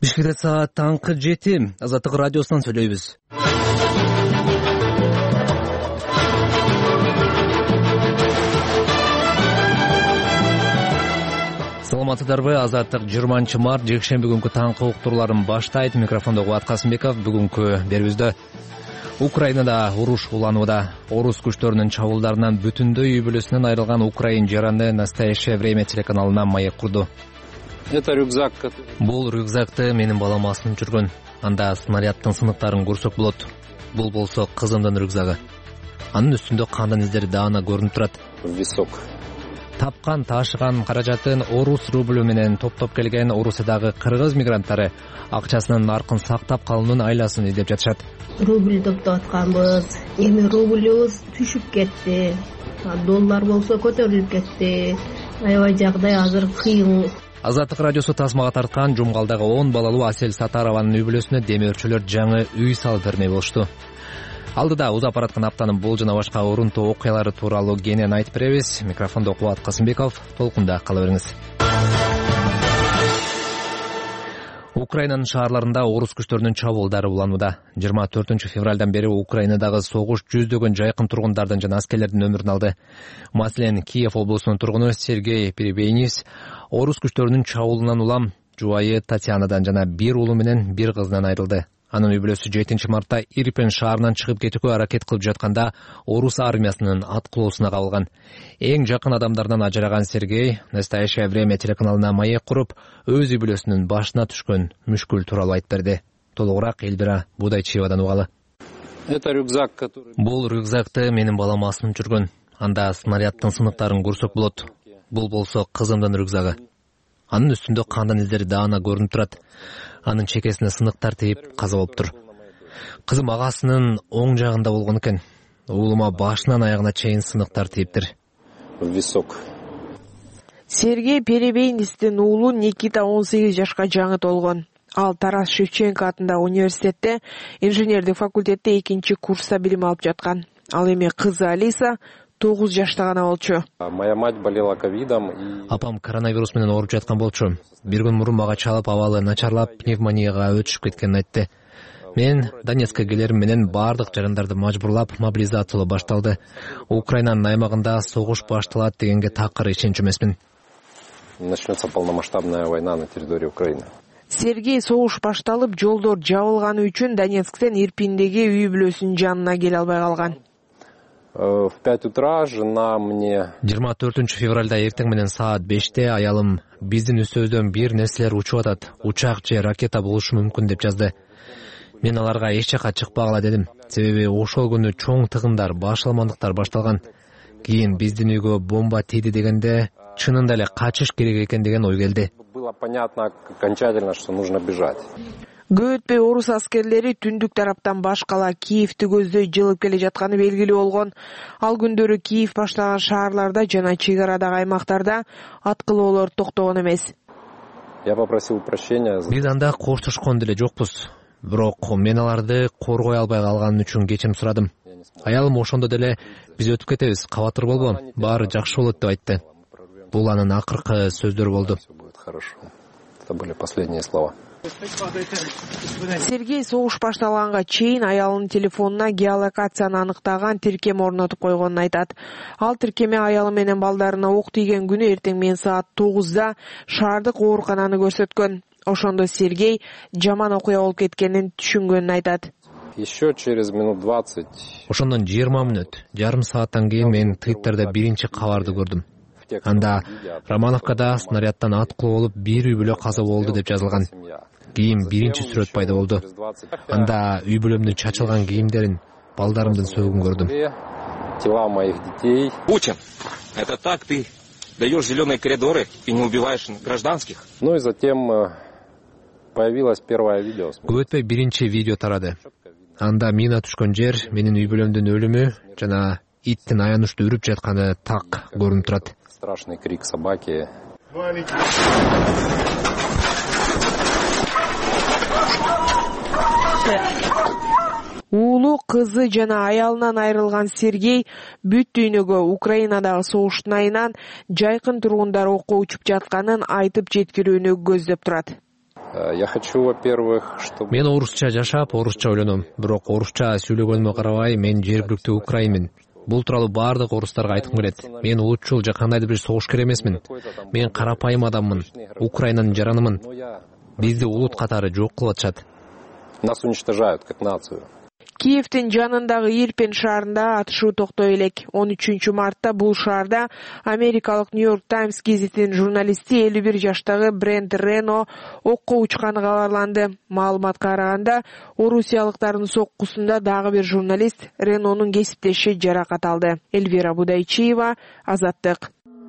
Бишкекте саат таңкы 7. Азаттык радиосунан сүйлөйбүз. Саламатсыздарбы? Азаттык 20 март жекшемби күнкү таңкы уктурууларын баштайт. Микрофондо Кубат Касымбеков. Бүгүнкү берүүбүздө Украинада уруш уланууда. Орус күчтөрүнүн чабуулдарынан бүтүндөй үй бүлөсүнөн айрылган украин жараны «Настоящее время» телеканалына маек курду. Это рюкзак. Бул рюкзакты менин балам асынып жүргөн. Анда снаряддын сыныктарын көрсөк болот. Бул болсо кызымдын рюкзагы. Анын үстүндө кандын издери даана көрүнүп турат. Висок. Тапкан ташыган каражатын орус рублю менен топтоп келген Орусиядагы кыргыз мигранттары акчасынын наркын сактап калуунун айласын издеп жатышат. Рубль топтоп атканбыз. Эми рубльбуз түшүп кетти. Доллар болсо көтөрүлүп кетти. Аябай жагдай азыр кыйын. Азаттык радиосу тасмага тарткан Жумгалдагы 10 балалуу Асель Сатарованын үй бүлөсүнө демөөрчүлөр жаңы үй салып бермей болушту. Алдыда узап бараткан аптанын бул жана башка урунтуу окуялары тууралуу кенен айтып беребиз. Микрофондо Кубат Касымбеков. Толкунда кала бериңиз. Украинанын шаарларында орус күчтөрүнүн чабуулдары уланууда. 24 февралдан бери Украинадагы согуш жүздөгөн жайкын тургундардын жана аскерлердин өмүрүн алды. Маселен, Киев облусунун тургуну Сергей Перебейнис орус күчтөрүнүн чабуулунан улам жубайы Татьянадан жана бир уулу менен бир кызынан айрылды. Анын үй бүлөсү 7 мартта Ирпен шаарынан чыгып кетүүгө аракет кылып жатканда орус армиясынын аткылоосуна кабылган. Эң жакын адамдарынан ажыраган Сергей «Настоящее время» телеканалына маек куруп, өз үй бүлөсүнүн башына түшкөн мүшкүл тууралуу айтып берди. Толугураак Эльбира Будайчиевадан угалы. Это рюкзак, который... Бул рюкзакты менин балам асынып жүргөн. Анда снаряддын сыныктарын көрсөк болот. Бул болсо кызымдын рюкзагы. Анын үстүндө кандын издери даана көрүнүп турат. Анын чекесине сыныктар тийип каза болуптур. Кызым агасынын оң жагында болгон экен. Уулума башынан аягына чейин сыныктар тийиптир. Висок. Сергей Перебейнистин уулу Никита 18 жашка жаңы толгон. Ал Тарас Шевченко атындагы университетте инженердик факультетте 2 курста билим алып жаткан. Ал эми кызы Алиса 9 жашта гана болчу. Моя мать болела ковидом и... Апам коронавирус менен ооруп жаткан болчу. Бир күн мурун мага чалып, абалы начарлап, пневмонияга өтүшүп кеткенин айтты. Мен Донецкке келерим менен бардык жарандарды мажбурлап, мобилизациялоо башталды. Украинанын аймагында согуш башталат дегенге такыр ишенч эмесмин. Начнется полномасштабная война на территории Украины. Сергей согуш башталып, жолдор жабылганы үчүн Донецктен Ирпиндеги үй бүлөсүнүн жанына келе албай калган. В 5 утра жена мне... 24 февралда эртең менен саат 5-те аялым биздин үстөбүздөн бир нерселер учуп атат. Учак же ракета болушу мүмкүн деп жазды. Мен аларга эч жака чыкпагыла дедим. Себеби ошол күнү чоң тыгындар, башаламандыктар башталган. Кийин биздин үйгө бомба тийди дегенде чынында эле качыш керек экен деген ой келди. Было понятно окончательно, что нужно бежать. Көп өтпөй орус аскерлери түндүк тараптан башкала Киевти көздөй жылып келе жатканы белгилүү болгон. Ал күндөрү Киев баштаган шаарларда жана чек арадагы аймактарда аткылоолор токтогон эмес. Я попросил прощения. Биз анда коштошкон деле жокпуз. Бирок мен аларды коргой албай калганым үчүн кечирим сурадым. Аялым ошондо деле биз өтүп кетебиз, кабатыр болбо, баары жакшы болот деп айтты. Бул анын акыркы сөздөрү болду. Хорошо. Это были последние слова. Сергей согуш башталганга чейин аялынын телефонуна геолокацияны аныктаган тиркеме орнотуп койгонун айтат. Ал тиркеме аялы менен балдарына ок тийген күнү эртең менен саат 9-да шаардык оорукананы көрсөткөн. Ошондо Сергей жаман окуя болуп кеткенин түшүнгөнүн айтат. Еще через минут 20. Ошондон 20 мүнөт, жарым сааттан кийин мен Твиттерде биринчи кабарды көрдүм. Анда Романовкада снарядтан аткылоо болуп бир үй бүлө каза болду деп жазылган. Кийин биринчи сүрөт пайда болду. Анда үй бүлөмдүн чачылган кийимдерин, балдарымдын сөөгүн көрдүм. Тела моих детей. Путин, это так ты даешь зеленые коридоры и не убиваешь гражданских? Ну и затем появилось первое видео. Көп өтпөй биринчи видео тарады. Анда мина түшкөн жер, менин үй бүлөмдүн өлүмү жана иттин аянычтуу үрүп жатканы так көрүнүп турат. Страшный крик собаки. Уулу, кызы жана аялынан айрылган Сергей бүт дүйнөгө Украинадагы согуштун айынан жайкын тургундар окко учуп жатканын айтып жеткирүүнү көздөп турат. Я хочу, во-первых, чтобы... Мен орусча жашап, орусча ойлоном. Бирок орусча сүйлөгөнүмө карабай, мен жергиликтүү украинмин. Бул тууралуу баардык орустарга айткым келет. Мен улутчул же кандайдыр бир согушкер эмесмин. Мен карапайым адаммын. Украинанын жаранымын. Бизди улут катары жок кылып атышат. Нас уничтожают как нацию. Киевдин жанындагы Ирпен шаарында атышуу токтой элек. 13 мартта бул шаарда америкалык Нью-Йорк Таймс гезитинин журналисти 51 жаштагы Брент Рено окко учканы кабарланды. Маалыматка караганда, орусиялыктардын соккусунда дагы бир журналист Ренонун кесиптеши жаракат алды. Эльвира Будайчиева, Азаттык.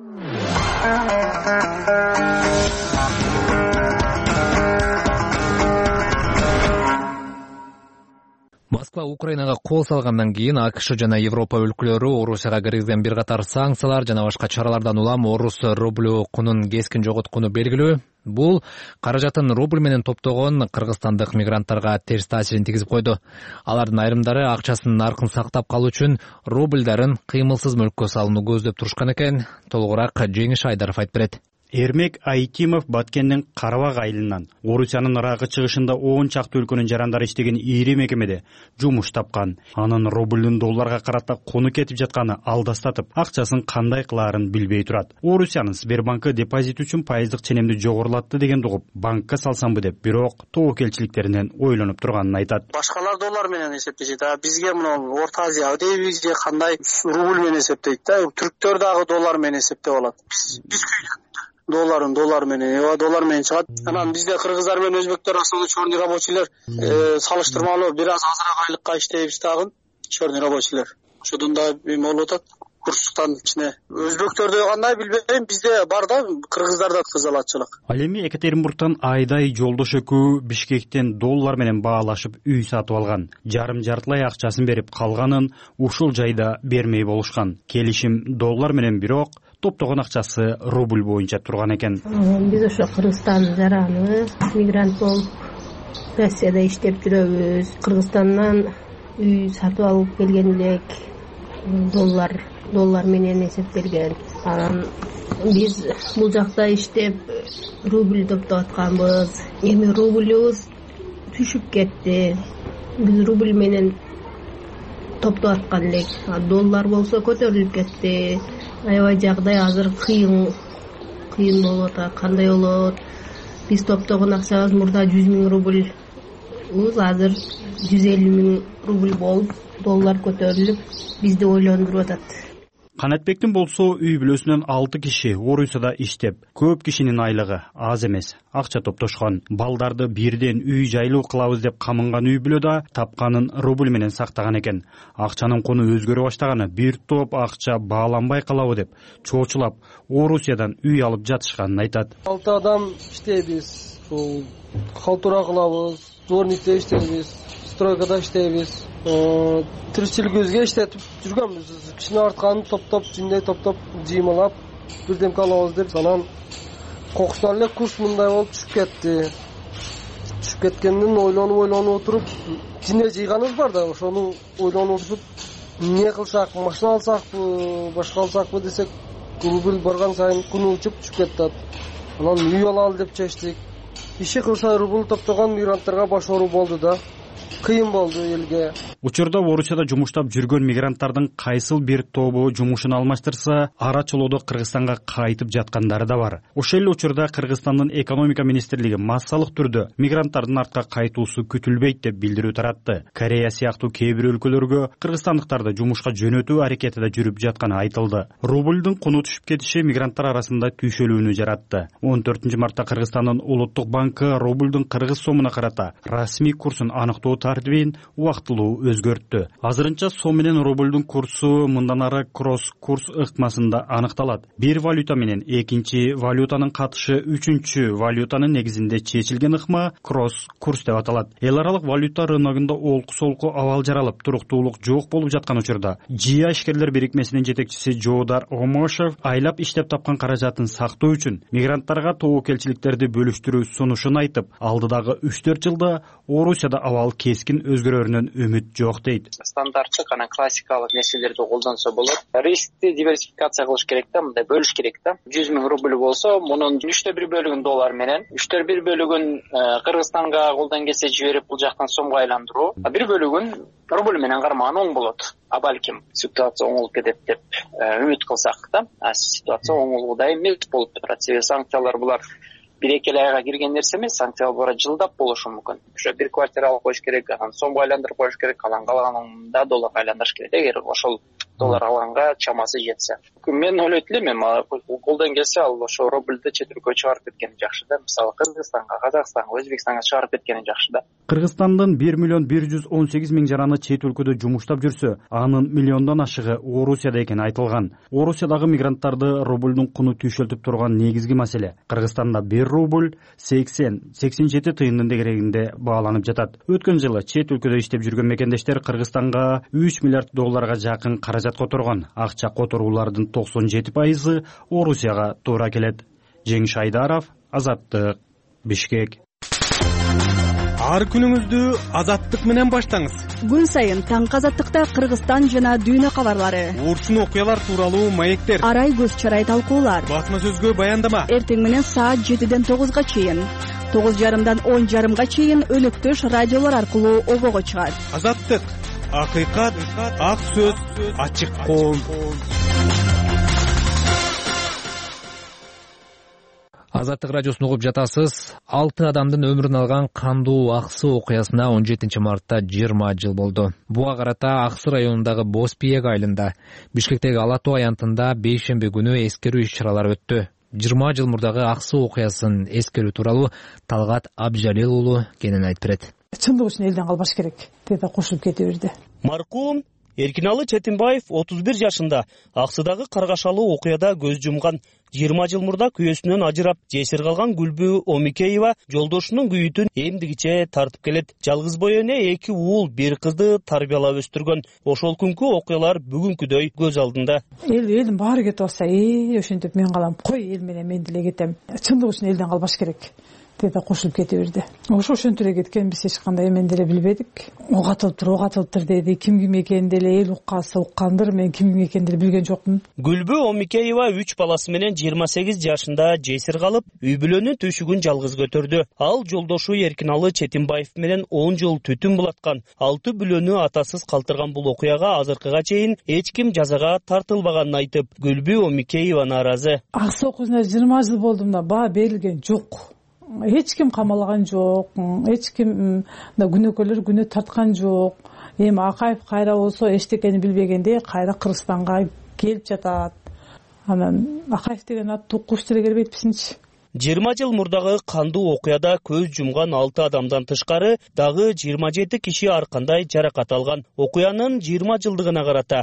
Москва Украинага кол салгандан кийин АКШ жана Европа өлкөлөрү Орусияга киргизген бир катар санкциялар жана башка чаралардан улам орус рублю кунун кескин жоготкуну белгилүү. Бул каражатын рубль менен топтогон кыргызстандык мигранттарга терс таасирин тийгизип койду. Алардын айрымдары акчасынын наркын сактап калуу үчүн рубльдарын кыймылсыз мүлккө салууну көздөп турушкан экен. Толугураак Жеңиш Айдаров айтып берет. Эрмек Айтимов Баткендин Карабак айылынан Орусиянын ыракы чыгышында 10 чакты өлкөнүн жарандары иштеген ири мекемеде жумуш тапкан. Анын рубльдин долларга карата кону кетип жатканы алдастатып, акчасын кандай кылаарын билбей турат. Орусиянын Сбербанкы депозит үчүн пайыздык ченемди жогорулатты дегенди угуп, банкка салсамбы деп, бирок тобокелчиликтеринен ойлонуп турганын айтат. Башкалар доллар менен эсептешет, бизге мына Орто Азия дейбиз же кандай рубль менен эсептейт да. Түрктөр дагы доллар менен эсептеп алат. Биз доллар менен, доллар менен чыгат. Анан бизде кыргыздар менен өзбектер основной черный рабочийлер салыштырмалуу бир аз азыраак айлыкка иштейбиз тагын черный рабочийлер. Ошодон да эме болуп атат. Курстан ичине өзбектөрдө кандай билбейм, бизде бар да кыргыздарда кызалатчылык. Ал эми Екатеринбургтан Айдай жолдош экөө Бишкектен доллар менен баалашып үй сатып алган. Жарым-жартылай акчасын берип, калганын ушул жайда бермей болушкан. Келишим доллар менен, бирок топтогон акчасы рубль боюнча турган экен. Биз ошо Кыргызстан жараныбыз, мигрант болуп Россияда иштеп жүрөбүз. Кыргызстандан үй сатып алып келген элек. Доллар менен эсептелген. Анан биз бул жакта иштеп рубль топтоп атканбыз. Эми рубльбуз түшүп кетти. Биз рубль менен топтоп аткан элек. Доллар болсо көтөрүлүп кетти. Аябай жагдай азыр кыйын болуп атат. Кандай болот? Биз топтогон акчабыз мурда 100 000 рубль. Азыр 150 000 рубль болуп, доллар көтөрүлүп, бизди ойлондуруп атат. Канатбектин болсо үй бүлөсүнөн 6 киши Орусияда иштеп, көп кишинин айлыгы аз эмес, акча топтошкон. Балдарды бирден үй жайлуу кылабыз деп камынган үй бүлөдө тапканын рубль менен сактаган экен. Акчанын кону өзгөрө баштаганы, бир топ акча бааланбай калабы деп чоочулап Орусиядан үй алып жатышканын айтат. 6 адам иштейбиз, халтура кылабыз, дворникте иштейбиз, стройкада иштейбиз. Тиричилигибизге иштетип жүргөнбүз. Кишинин артканын топтоп, жиндей топтоп, жыймалап, бирдемке алабыз деп, анан кокустан эле курс мындай болуп түшүп кетти. Түшүп кеткенден ойлонуп отуруп, жиндей жыйганыбыз бар да, ошону ойлонуп отуруп, эмне кылсак, машина алсакпы, башка алсакпы десек, рубль барган сайын күнү учуп түшүп кетти. Анан үй алалы деп чечтик. Иши кылса рубль топтогон мигранттарга баш ооруп болду да. Кыйын болду элге. Учурда Орусияда жумуштап жүргөн мигранттардын кайсыл бир тобу жумушун алмаштырса, ара чолоодо Кыргызстанга кайтып жаткандары да бар. Ошол эле учурда Кыргызстандын экономика министрлиги массалык түрдө мигранттардын артка кайтуусу күтүлбөйт деп билдирүү таратты. Корея сыяктуу кээ бир өлкөлөргө кыргызстандыктарды жумушка жөнөтүү аракети да жүрүп жатканы айтылды. Рубльдун куну түшүп кетиши мигранттар арасында түйшөлүүнү жаратты. 14 мартта Кыргызстандын улуттук банкы рубльдун кыргыз сомуна карата расмий курсун аныктоо тартибин убактылуу өзгөрттү. Азырынча сом менен рубльдун курсу мындан ары кросс-курс ыкмасында аныкталат. Бир валюта менен экинчи валютанын катышы үчүнчү валютанын негизинде чечилген ыкма кросс-курс деп аталат. Эл аралык валюта рыногунда олку-солку абал жаралып, туруктуулук жок болуп жаткан учурда ЖИА ишкерлер бирикмесинин жетекчиси Жоодар Омошев айлап иштеп тапкан каражатын сактоо үчүн мигранттарга тобокелчиликтерди бөлүштүрүү сунушун айтып, алдыдагы 3-4 жылда Орусияда абал кескин өзгөрөрүнөн үмүт жок дейт. Стандарттык анан классикалык нерселерди колдонсо болот. Рискти диверсификация кылыш керек да, мындай бөлүш керек да. 100 000 рубль болсо, мунун 1/3 бөлүгүн доллар менен, 1/3 бөлүгүн Кыргызстанга колдон келсе жиберип бул жактан сомго айландыруу, 1 бөлүгүн рубль менен кармаган оң болот. А балким ситуация оңолуп кетет деп үмүт кылсак да, ситуация оңолууда эмес болуп турат. Себеби санкциялар булар 1-2 айга кирген нерсе эмес, санкциялар жылдап болушу мүмкүн. Ошо бир квартира алып коюш керек, анан сомго айландырып коюш керек, калаганында долларга айландырыш керек. Эгер ошол доллар алганга чамасы жетсе. Мен ойлойт элем, колдон келсе ал ошо рубльди чет өлкөгө чыгарып кеткени жакшы да. Мисалы Кыргызстанга, Казакстанга, Өзбекстанга чыгарып кеткени жакшы да. Кыргызстандын 1.118.000 жараны чет өлкөдө жумуштап жүрсө, анын миллиондон ашыгы Орусияда экени айтылган. Орусиядагы мигранттарды рубльдун куну түйшөлтүп турган негизги маселе. Кыргызстанда 1 рубль 80-87 тыйындын дегерегинде бааланып жатат. Өткөн жылы чет өлкөдө иштеп жүргөн мекендештер Кыргызстанга 3 миллиард долларга жакын каражат которгон. Акча которуулардын 97% Орусияга туура келет. Жеңиш Айдаров, Азаттык, Бишкек. Ар күнүңүздү Азаттык менен баштаңыз. Күн сайын таңкы Азаттыкта Кыргызстан жана дүйнө кабарлары, Урчун окуялар тууралуу маектер, арай көз чарай талкуулар, басма сөзгө баяндама. Эртең менен саат 7-ден 9-га чейин, 9:30-дан 10:30-га чейин өнөктөш радиолор аркылуу обого чыгат. Азаттык, акыйкат, ак сөз, ачык коом. Азаттык радиосун угуп жатасыз. 6 адамдын өмүрүн алган кандуу Аксы окуясына 17 мартта 20 жыл болду. Буга карата Аксы районундагы Боспиек айылында, Бишкектеги Ала Тоо аянтында бейшемби күнү эскерүү иш-чаралары өттү. 20 жыл мурдагы Аксы окуясын эскерүү тууралуу Талгат Абжалил уулу кенен айтып берет. Чындык үчүн элден калбаш керек деп кошулуп кете берди. Маркум Эркиналы Четимбаев 31 жашында Аксыдагы каргашалуу окуяда көз жумган. 20 жыл мурда күйөөсүнөн ажырап, жесир калган Гүлбү Омикеева жолдошунун күйүтүн эмдигиче тартып келет. Жалгыз бой эне 2 уул, 1 кызды тарбиялап өстүргөн. Ошол күнкү окуялар бүгүнкүдөй көз алдында. Элдин баары кетип алса, ошентип мен калам. Кой, эл менен мен деле кетем. Чындык үчүн элден калбаш керек деп кошулуп кете берди. Ошентип кеткен, биз эч кандай эмен деле билбедик. Ок атылыптыр деди. Ким экенин деле эл уккандыр, мен ким экенин деле билген жокмун. Гүлбү Омикеева 3 баласы менен 28 жашында жесир калып, үй бүлөнүн түйшүгүн жалгыз көтөрдү. Ал жолдошу Эркиналы Четимбаев менен 10 жыл түтүн булаткан. 6 бүлөнү атасыз калтырган бул окуяга азыркыга чейин эч ким жазага тартылбаганын айтып, Гүлбү Омикеева нааразы. Аксы окуясына 20 жыл болдум да, баа берилген жок. Эч ким камалган жок, эч ким да күнөөкөрлөр күнөө тарткан жок. Эми Акаев кайра болсо эчтекени билбегенде кайра Кыргызстанга келип жатат. Анан Акаев деген ат укуш деле келбейтписинчи. 20 жыл мурдагы кандуу окуяда көз жумган 6 адамдан тышкары дагы 27 киши ар кандай жаракат алган. Окуянын 20 жылдыгына карата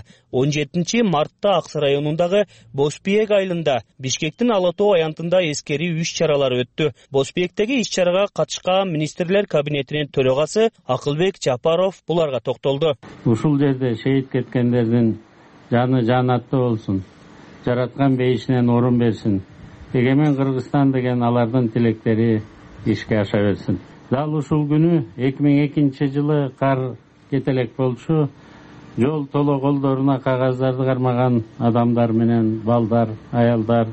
17 мартта Аксы районундагы Боспиек айылында, Бишкектин Ала Тоо аянтында эскерүү иш-чаралары өттү. Боспиектеги иш-чарага катышкан министрлер кабинетинин төрөгасы Акылбек Жапаров буларга токтолду. Ушул жерде шейит кеткендердин жаны жанатты болсун. Жараткан бейишинен орун берсин. Эгемен Кыргызстан деген алардын тилектери ишке аша берсин. Дал ушул күнү 2002 жылы кар кетелек болчу. Жол толо колдоруна кагаздарды кармаган адамдар менен балдар, аялдар,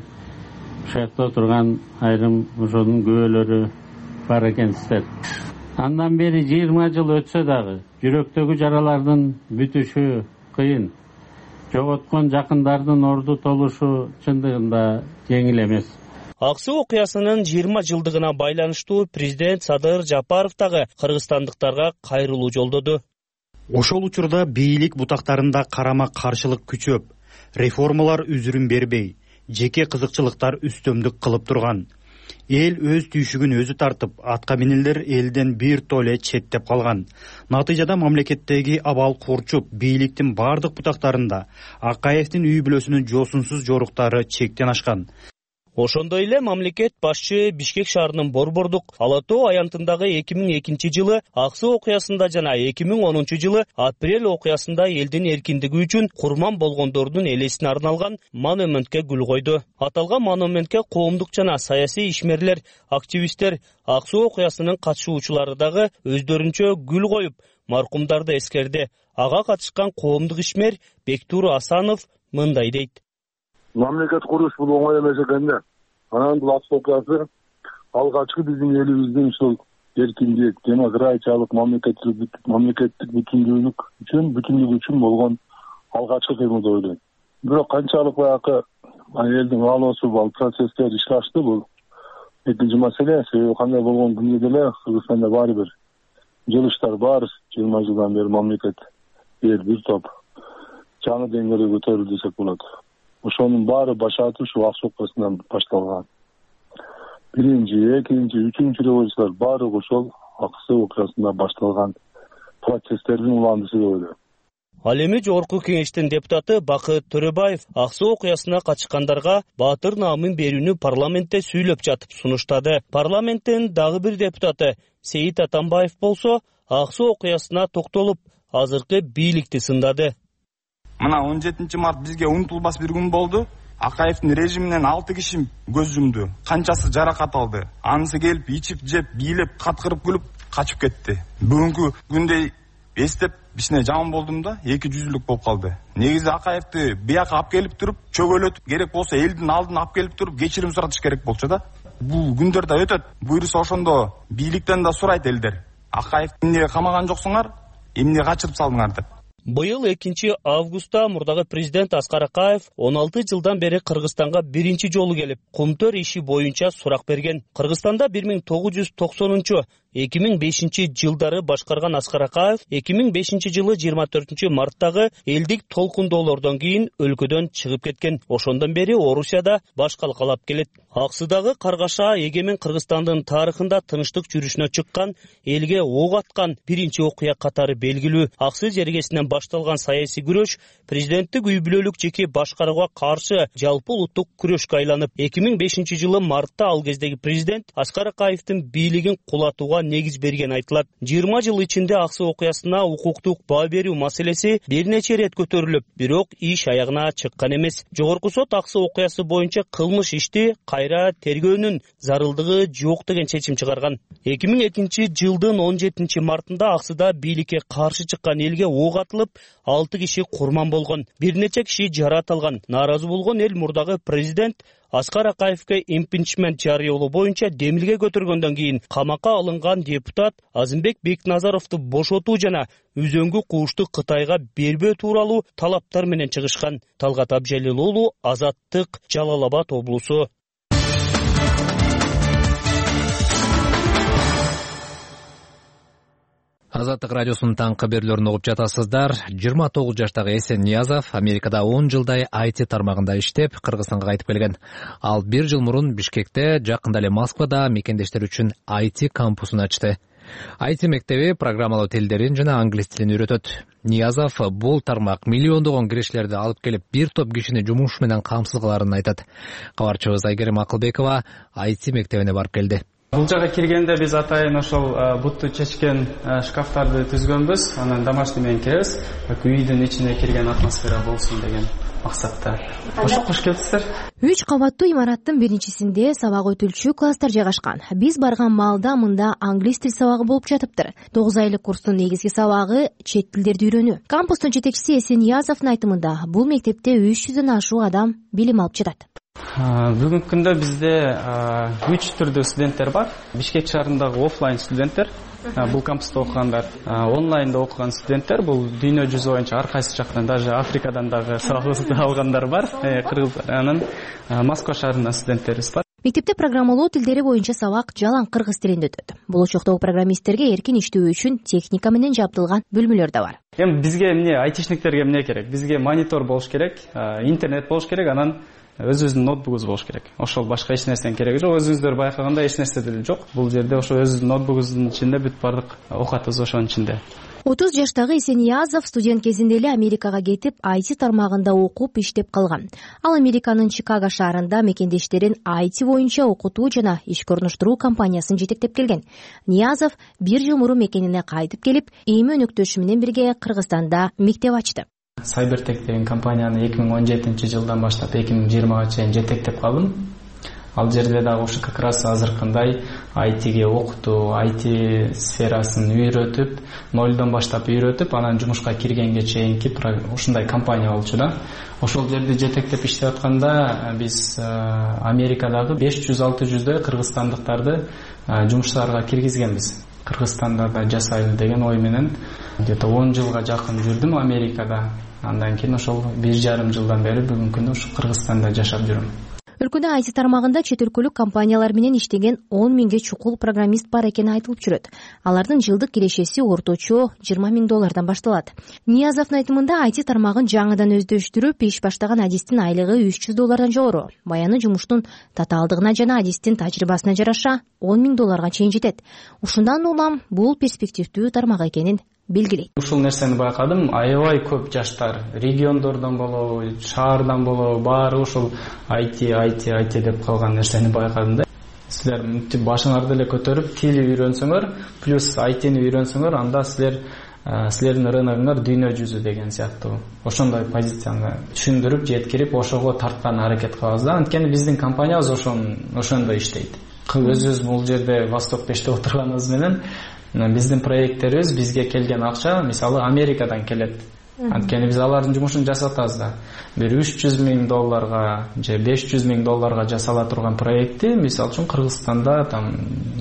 ушакта отурган айрым ошонун күбөлөрү бар экенсиздер. Андан бери 20 жыл өтсө дагы жүрөктөгү жаралардын бүтүшү кыйын. Жоготкон жакындардын орду толушу чындыгында жеңил эмес. Аксы окуясынын 20 жылдыгына байланыштуу президент Садыр Жапаров дагы кыргызстандыктарга кайрылуу жолдоду. Ошол учурда бийлик бутактарында карама каршылык күчөп, реформалар үзүрүн бербей, жеке кызыкчылыктар үстөмдүк кылып турган. Эл өз түйшүгүн өзү тартып, атка минилер элден бир толе четтеп калган. Натыйжада мамлекеттеги абал курчуп, бийликтин бардык бутактарында Акаевдин үй бүлөсүнүн жосунсуз жоруктары чектен ашкан. Ошондой эле мамлекет башчы Бишкек шаарынын Борбордук Ала Тоо аянтындагы 2002 жылы Аксы окуясында жана 2010 жылы Апрель окуясында элдин эркиндиги үчүн курман болгондордун элесине арналган монументке гүл койду. Аталган монументке коомдук жана саясий ишмерлер, активисттер, Аксы окуясынын катышуучулары дагы өздөрүнчө гүл коюп, маркумдарды эскерди. Ага катышкан коомдук ишмер Бектур Асанов мындай дейт. Мамлекет куруш бул оңой эмес экен да. Анан бул Аксы окуясы алгачкы биздин элибиздин ушул эркиндик, демократиялык, мамлекеттик бүтүндүк үчүн болгон алгачкы кыймыл деп ойлойм. Бирок канчалык баягы элдин аалоосу бул процесстер ишке ашты, бул экинчи маселе. Себеби кандай болгон күндө деле Кыргызстанда баары бир жылыштар бар. 20 жылдан бери мамлекет бир топ жаңы деңгээлге көтөрүлдү десек болот. Ошонун баары башаты ушу Аксы окуясынан башталган. Биринчи, экинчи, үчүнчү революциялар баары ошол Аксы окуясында башталган процесстердин уландысы деп ойлойм. Ал эми Жогорку Кеңештин депутаты Бакыт Төрөбаев Аксы окуясына катышкандарга баатыр наамын берүүнү парламентте сүйлөп жатып сунуштады. Парламенттин дагы бир депутаты Сейит Атамбаев болсо Аксы окуясына токтолуп, азыркы бийликти сындады. Мына 17 март бизге унутулбас бир күн болду. Акаевдин режиминен 6 киши көз жумду. Канчасы жаракат алды. Анысы келип, ичип, жеп, бийлеп, каткырып күлүп качып кетти. Бүгүнкү күндө эстеп бишине жаман болдум да, 200-лүк болуп калды. Негизи Акаевди бияка алып келип туруп, чөгөлөтүп, керек болсо элдин алдына алып келип туруп, кечирим суратыш керек болчу да. Бул күндөр да өтөт. Буйруса ошондо бийликтен да сурайт элдер. Акаевди эмне камаган жоксуңар, эмне качырып салдыңар деп. Быйыл 2 августта мурдагы президент Аскар Акаев 16 жылдан бери Кыргызстанга биринчи жолу келип, Кумтөр иши боюнча сурак берген. Кыргызстанда 1990-2005 жылдары башкарган Аскар Акаев 2005 жылы 24 марттагы элдик толкундоолордон кийин өлкөдөн чыгып кеткен. Ошондон бери Орусияда баш калкалап келет. Аксыдагы каргаша эгемен Кыргызстандын тарыхында тынчтык жүрүшүнө чыккан, элге ок аткан биринчи окуя катары белгилүү. Аксы жергесинен башталган саясий күрөш президенттик үй бүлөлүк жеке башкарууга каршы жалпы улуттук күрөшкө айланып, 2005 жылы мартта ал кездеги президент Аскар Акаевдин бийлигин кулатууга негиз берген айтылат. 20 жыл ичинде Аксы окуясына укуктук баа берүү маселеси бир нече ирет көтөрүлүп, бирок иш аягына чыккан эмес. Жогорку сот Аксы окуясы боюнча кылмыш ишти кайра тергөөнүн зарылдыгы жок деген чечим чыгарган. 2002 жылдын 17 мартында Аксыда бийликке каршы чыккан элге ок атылып, 6 киши курман болгон, бир нече киши жаратылган. Нааразы болгон эл мурдагы президент Аскар Акаевге импичмент жарыялоо боюнча демилге көтөргөндөн кийин камакка алынган депутат Азымбек Бекназаровду бошотуу жана үзөңгү куушту Кытайга бербөө тууралуу талаптар менен чыгышкан. Талгат Абжалил уулу, Азаттык, Жалал Абад облусу. Азаттык радиосунун таңкы берүүлөрүн угуп жатасыздар. 29 жаштагы Эсен Ниязов Америкада 10 жылдай IT тармагында иштеп, Кыргызстанга кайтып келген. Ал 1 жыл мурун Бишкекте, жакында эле Москвада мекендештер үчүн IT кампусун ачты. IT мектеби программалоо тилдерин жана англис тилин үйрөтөт. Ниязов бул тармак миллиондогон кириштерди алып келип, бир топ кишини жумуш менен камсыз кыларын айтат. Кабарчыбыз Айгерим Акылбекова IT мектебине барып келди. Бул жага киргенде биз атайын ошол бутту чечкен шкафтарды түзгөнбүз. Анан домашний менен киребиз. Үйдүн ичине кирген атмосфера болсун деген максатта. Кош келипсиздер. 3 кабаттуу имараттын биринчисинде сабак өтүлчү класстар жайгашкан. Биз барган маалда мында англис тил сабагы болуп жатыптыр. 9 айлык курстун негизги сабагы чет тилдерди үйрөнүү. Кампустун жетекчиси Эсен Ниязовдун айтымында бул мектепте 300дөн ашуун адам билим алып жатат. Бүгүнкү күндө бизде 3 түрдүү студенттер бар. Бишкек шаарындагы офлайн студенттер, бул кампуста окугандар, онлайнда окуган студенттер, бул дүйнө жүзү боюнча ар кайсы жактан, даже Африкадан дагы сабак алгандар бар, кыргыздар. Анан Москва шаарынын студенттерибиз бар. Мектепте программалоо тилдери боюнча сабак жалаң кыргыз тилинде өтөт. Болочоктогу программисттерге эркин иштөө үчүн техника менен жабдылган бөлмөлөр да бар. Эми бизге айтишниктерге эмне керек? Бизге монитор болуш керек, интернет болуш керек, анан өзүбүздүн ноутбугубуз болуш керек. Ошол башка эч нерсенин кереги жок. Өзүңүздөр байкагандай эч нерсе деле жок. Бул жерде ошо өзүбүздүн ноутбугубуздун ичинде бүт бардык окуатыбыз ошонун ичинде. 30 жаштагы Эсениязов студент кезинде эле Америкага кетип, IT тармагында окуп иштеп калган. Ал Американын Чикаго шаарында мекендештерин IT боюнча окутуу жана ишке орноштуруу компаниясын жетектеп келген. Ниязов 1 жыл мурун мекенине кайтып келип, эми өнөктөшү менен бирге Кыргызстанда мектеп ачты. Cybertech деген компанияны 2017-жылдан баштап 2020-га чейин жетектеп калдым. Ал жерде дагы ушу как раз азыркындай ITге окутуу, IT сферасын үйрөтүп, нолдон баштап үйрөтүп, анан жумушка киргенге чейинки ушундай компания болчу да. Ошол жерде жетектеп иштеп атканда биз Америкадагы 500-600дөй кыргызстандыктарды жумуштарга киргизгенбиз. Кыргызстанда да жасайлы деген ой менен где-то 10 жылга жакын жүрдүм Америкада. Андан кийин ошол 1,5 жылдан бери бүгүнкү күндө ушу Кыргызстанда жашап жүрөм. Өлкөдө IT тармагында чет өлкөлүк компаниялар менен иштеген 10 миңге чукул программист бар экени айтылып жүрөт. Алардын жылдык кирешеси орточо $20,000 башталат. Ниязовдун айтымында IT тармагын жаңыдан өздөштүрүп, иш баштаган адистин айлыгы $300 жогору. Баяны жумуштун татаалдыгына жана адистин тажрыйбасына жараша $10,000 чейин жетет. Ушундан улам бул перспективдүү тармак экенин белгилейт. Ушул нерсени байкадым, аябай көп жаштар региондордон болобу, шаардан болобу, баары ушул IT деп калган нерсени байкадым да. Силер мынтип башыңарды эле көтөрүп, тили үйрөнсөңөр, плюс IT-ни үйрөнсөңөр, анда силердин рыногуңар дүйнө жүзү деген сыяктуу. Ошондой позицияны түшүндүрүп, жеткирип, ошого тарткан аракет кылабыз да. Анткени биздин компаниябыз ошондой иштейт. Өзүбүз бул жерде Восток 5те отурганыбыз менен биздин проекттерибиз, бизге келген акча мисалы Америкадан келет. Анткени биз алардын жумушун жасатабыз да. Бир $300,000 же $500,000 жасала турган проектти мисалы үчүн Кыргызстанда там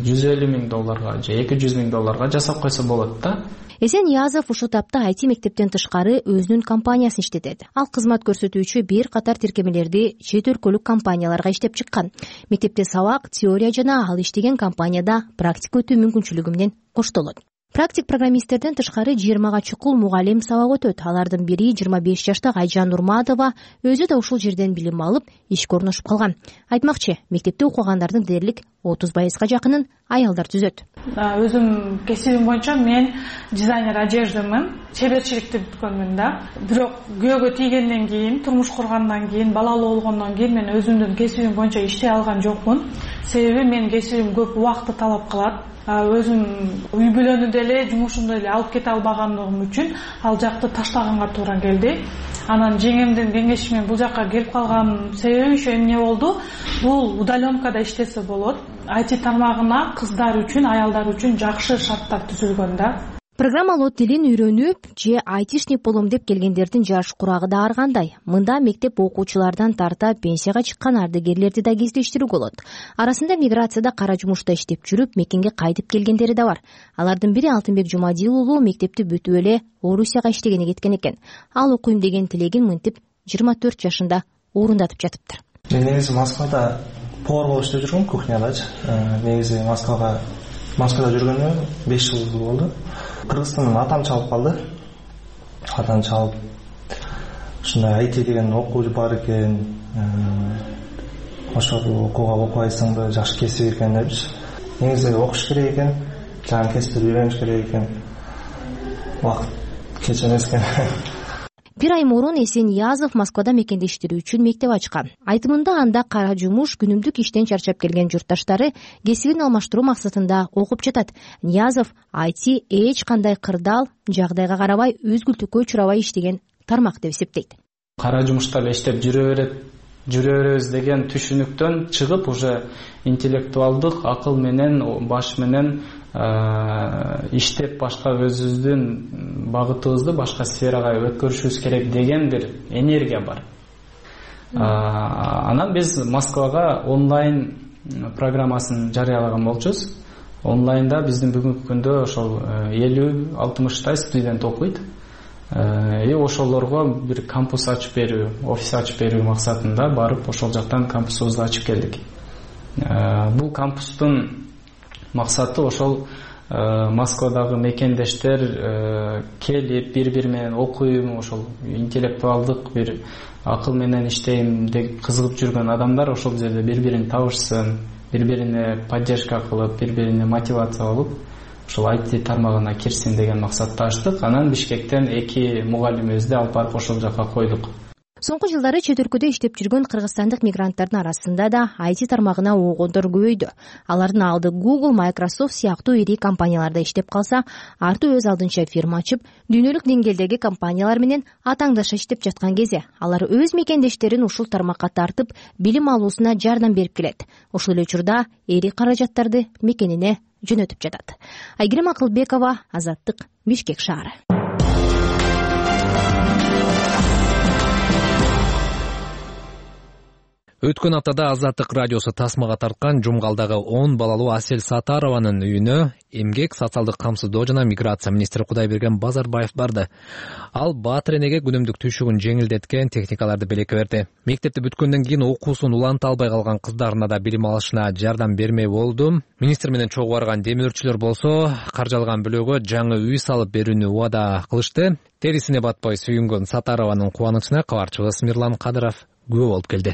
$150,000 же $200,000 жасап койсо болот да. Эсениязов ушул тапта IT мектептен тышкары өзүнүн компаниясын иштетет. Ал кызмат көрсөтүүчү бир катар тиркемелерди чет өлкөлүк компанияларга иштеп чыккан. Мектепте сабак, теория жана ал иштеген компанияда практика өтүү мүмкүнчүлүгү менен коштолот. Практик программисттерден тышкары 20га чукул мугалим сабак өтөт. Алардын бири 25 жаштагы Айжан Нурматова, өзү да ушул жерден билим алып, ишке орношуп калган. Айтмакчы, мектепте окугандардын дээрлик 30%га жакынын аялдар түзөт. Өзүм кесибим боюнча мен дизайнер одеждамын, чеберчиликти бүткөнмүн да. Бирок күйөөгө тийгенден кийин, турмуш кургандан кийин, балалуу болгондон кийин мен өзүмдүн кесибим боюнча иштей алган жокмун. Себеби менин кесибим көп убакытты талап кылат. Өзүм үй бүлөнү деле, жумушумду деле алып кете албагандыгым үчүн ал жакты таштаганга туура келди. Анан жеңемдин кеңеши менен бул жакка келип калган себеби ошо эмне болду? Бул удаленкада иштесе болот. IT тармагына кыздар үчүн, аялдар үчүн жакшы шарттар түзүлгөн да. Программалоо тилин үйрөнүп же айтишник болом деп келгендердин жаш курагы да ар кандай. Мында мектеп окуучулардан тарта пенсияга чыккан ардыгерлерди да кездештирүүгө болот. Арасында миграцияда кара жумушта иштеп жүрүп, мекенге кайтып келгендери да бар. Алардын бири Алтынбек Жумадил уулу мектепти бүтүп эле Орусияга иштегени кеткен экен. Ал окуйм деген тилегин мынтип 24 жашында орундатып жатыптыр. Мен негизи Москвада повар болуп иштеп жүргөм, кухнядачы. Негизи Москвада жүргөнүмө 5 жыл болду. Кыргызстандан атам чалып калды. Атам чалып ушундай IT деген окуу бар экен. Ошол окууга окубайсыңбы, жакшы кесип экен депчи. Негизи окуш керек экен, жаңы кесипти үйрөнүш керек экен. Убакыт кеч эмес экен. Бир ай мурун Эсениязов Москвада мекендештирүү үчүн мектеп ачкан. Айтымында анда кара жумуш, күнүмдүк иштен чарчап келген журтташтары кесибин алмаштыруу максатында окуп жатат. Ниязов IT эч кандай кырдаал, жагдайга карабай, өзгүлтүккө учурабай иштеген тармак деп эсептейт. Кара жумушта иштеп жүрө беребиз деген түшүнүктөн чыгып, уже интеллектуалдык акыл менен, баш менен иштеп башка өзүбүздүн багытыбызды башка сферага өткөрүшүбүз керек деген бир энергия бар. Анан биз Москвага онлайн программасын жарыялаган болчубуз. Онлайнда биздин бүгүнкү күндө ошол 50-60 студент окуйт. Ошолорго бир кампус ачып берүү, офис ачып берүү максатында барып ошол жактан кампусубузду ачып келдик. Бул кампустун максаты ошол Москвадагы мекендештер келип бири-бири менен окуйм, ошол интеллектуалдык бир акыл менен иштейм деп кызыгып жүргөн адамдар ошол жерде бири-бирин табышсын, бири-бирине поддержка кылып, бири-бирине мотивация болуп, ушул IT тармагына кирсин деген максатта ачтык. Анан Бишкектен 2 мугалимибизди алып барып ошол жака койдук. Соңку жылдары чет өлкөдө иштеп жүргөн кыргызстандык мигранттардын арасында да IT тармагына оогондор көбөйдү. Алардын алды Google, Microsoft сыяктуу ири компанияларда иштеп калса, арты өз алдынча фирма ачып, дүйнөлүк деңгээлдеги компаниялар менен атаңдаша иштеп жаткан кезде алар өз мекендештерин ушул тармакка тартып, билим алуусуна жардам берип келет. Ошол эле учурда эри каражаттарды мекенине жөнөтүп жатат. Айгерим Акылбекова, Азаттык, Бишкек шаары. Өткөн аптада Азаттык радиосу тасмага тарткан Жумгалдагы 10 балалуу Асель Сатарованын үйүнө эмгек, социалдык камсыздоо жана миграция министри Кудайберген Базарбаев барды. Ал Баатыр энеге күнүмдүк түйшүгүн жеңилдеткен техникаларды белекке берди. Мектепти бүткөндөн кийин окуусун уланта албай калган кыздарына да билим алышына жардам бермей болду. Министр менен чогуу барган демөөрчүлөр болсо каржалган бөлөгө жаңы үй салып берүүнү убада кылышты. Терисине батпай сүйүнгөн Сатарованын кубанычына кабарчыбыз Мирлан Кадыров күбө болуп келди.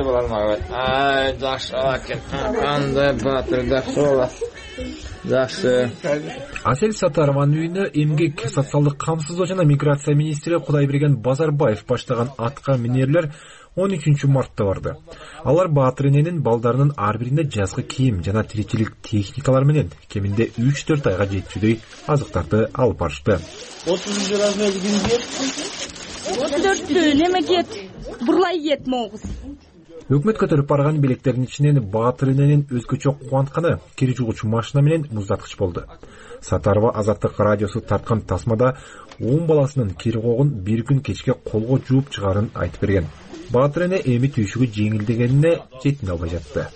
Асель Сатарованын үйүнө эмгек, социалдык камсыздоо жана миграция министри Кудайберген Базарбаев баштаган атка минерлер 13 мартта барды. Алар Баатыр эненин балдарынын ар бирине жазгы кийим жана тиричилик техникалар менен кеминде 3-4 айга жетүүдөй азыктарды алып барышты. 30 размер күн 34 неме кет, бурлай кет могуз. Өкмөт көтөрүп барган белектердин ичинен Баатыр эненин өзгөчө кубантканы кир жугучу машина менен муздаткыч болду. Сатарова Азаттык радиосу тарткан тасмада 10 баласынын кир когун бир күн кечке колго жууп чыгарын айтып берген. Баатыр эне эми түйшүгү жеңилдегенине жетине албай жатты.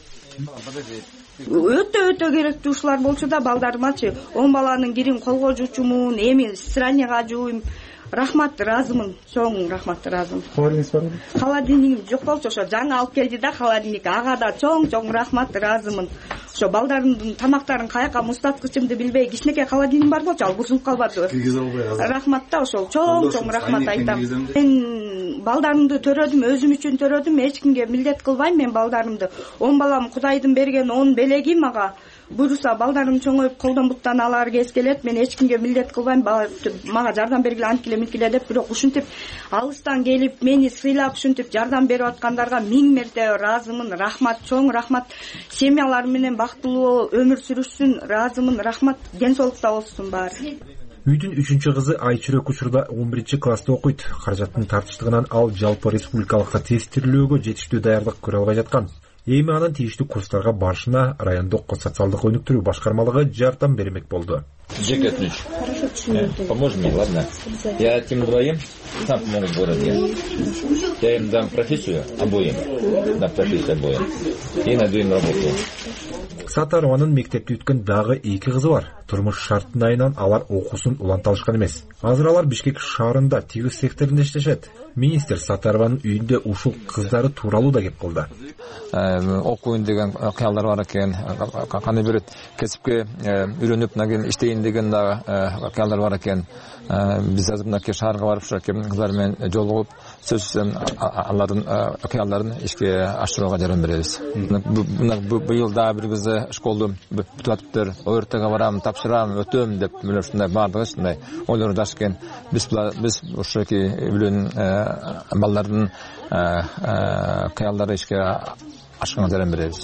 Өтө керектүү ушулар болчу да балдарымачы 10 баланын кирин колго жуучумун, эми странияга жууйм. Рахмат, разымын, чоң рахмат, разым. Холодильнигим жок болчу, ошо жаңы алып келди да холодильник. Ага да чоң рахмат, разымын. Ошо балдарымдын тамактарын каяка муздаткычымды билбей, кичинекей холодильник бар болчу, ал бузулуп калбады. Рахмат да ошол чоң рахмат айтам. Мен балдарымды төрөдүм, өзүм үчүн төрөдүм, эч кимге милдет кылбайм мен балдарымды. 10 балам Кудайдын берген 10 белеги мага. Буюрса балдарым чоңоюп колдон буттан алар кез келет. Мен эч кимге милдет кылбайм, мага жардам бергиле, анткиле минткиле деп, бирок ушинтип алыстан келип мени сыйлап ушинтип жардам берип аткандарга 1000 мерте разымын, рахмат, чоң рахмат. Семьялар менен бактылуу өмүр сүрүшсүн, разымын, рахмат. Ден соолукта болсун баары. Үйдүн 3-кызы Айчүрөк учурда 11-класста окуйт. Каражаттын тартыштыгынан ал жалпы республикалык тестирлөөгө жетиштүү даярдык көрө албай жаткан. Эми анын тийиштүү курстарга барышына райондук социалдык өнүктүрүү башкармалыгы жардам бермек болду. Жека ключ. Поможешь мне, ладно? Я этим двоим сам помогу в городе. Я им дам профессию обоим. Дам профессию обоим. И найду им работу. Сатарованын мектепти бүткөн дагы 2 кызы бар. Турмуш шартынан алар окуусун уланта алышкан эмес. Азыр алар Бишкек шаарында тигиз секторунда иштешет. Министр Сатарованын үйүндө ушул кыздары тууралуу да кеп кылды. Окуйн деген кыялдар бар экен, каны бир кесипке үйрөнүп нагин иштейин деген да кыялдар бар экен. Биз азыр мынакей шаарга барып ушу кыздар менен жолугуп, сөзсүз алардын кыялдарын ишке ашырууга жардам беребиз. Быйыл да бир кызы школду бүтүп атыптыр, ОРТга барам, тапшырам, өтөм деп мына ушундай баардыгы ушундай ойлор жаш экен. Биз ушуки үйлөн балдардын кыялдары ишке ашканга жардам беребиз.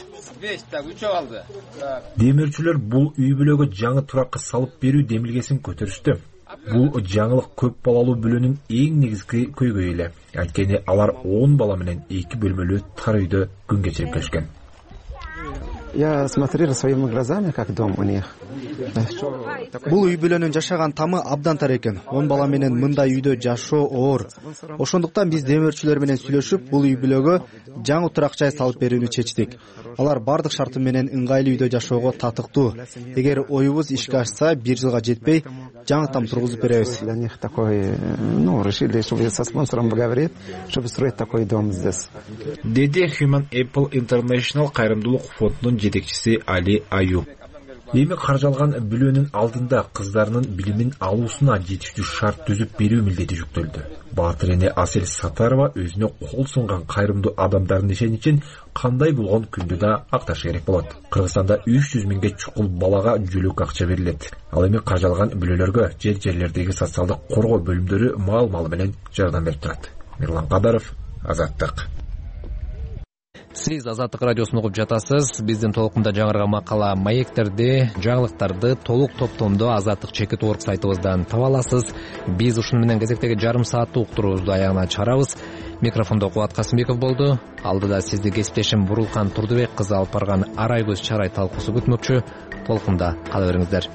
Демирчилер бул үй бүлөгө жаңы туракка салып берүү демилгесин көтөрүштү. Бул жаңылык көп балалуу бүлөнүн эң негизги көйгөйү эле. Анткени алар 10 бала менен 2 бөлмөлүү тар үйдө күн кечирип келишкен. Я смотрел своими глазами, как дом у них. Бул үй бүлөнүн жашаган тамы абдан тар экен. 10 бала менен мындай үйдө жашоо оор. Ошондуктан биз демөөрчүлөр менен сүйлөшүп, бул үй бүлөгө жаңы турак жай салып берүүнү чечтик. Алар бардык шарты менен ыңгайлуу үйдө жашоого татыктуу. Эгер оюбуз ишке ашса, 1 жылга жетпей, жаңы там тургузуп беребиз. Для них такой, решили, чтобы со спонсором поговорить, чтобы строить такой дом здесь. Деди Human Apple International кайрымдуулук фондунун жетекчиси Али Аюб. Эми каржалган бүлөнүн алдында кыздарынын билимин алуусуна жетиштүү шарт түзүп берүү милдети жүктөлдү. Баатыр эне Асель Сатарова өзүнө кол сунган кайрымдуу адамдардын ишеничин кандай болгон күндү да акташы керек болот. Кыргызстанда 300 миңге чукул балага жөлөк акча берилет. Ал эми каржалган бүлөлөргө жерлердеги социалдык коргоо бөлүмдөрү маал менен жардам берип турат. Мирлан Кадаров, Азаттык. Сиз Азаттык радиосун угуп жатасыз. Биздин толкунда жаңырган макала, маектерди, жаңылыктарды толук топтомдо Азаттык чекит орг сайтыбыздан таба аласыз. Биз ушуну менен кезектеги жарым сааттык уктуруубузду аягына чыгарабыз. Микрофондо Кубат Касымбеков болду. Алдыда сизди кесиптешим Бурулкан Турдубек кызы алып барган Арай көз чарай талкуусу күтмөкчү. Толкунда кала бериңиздер.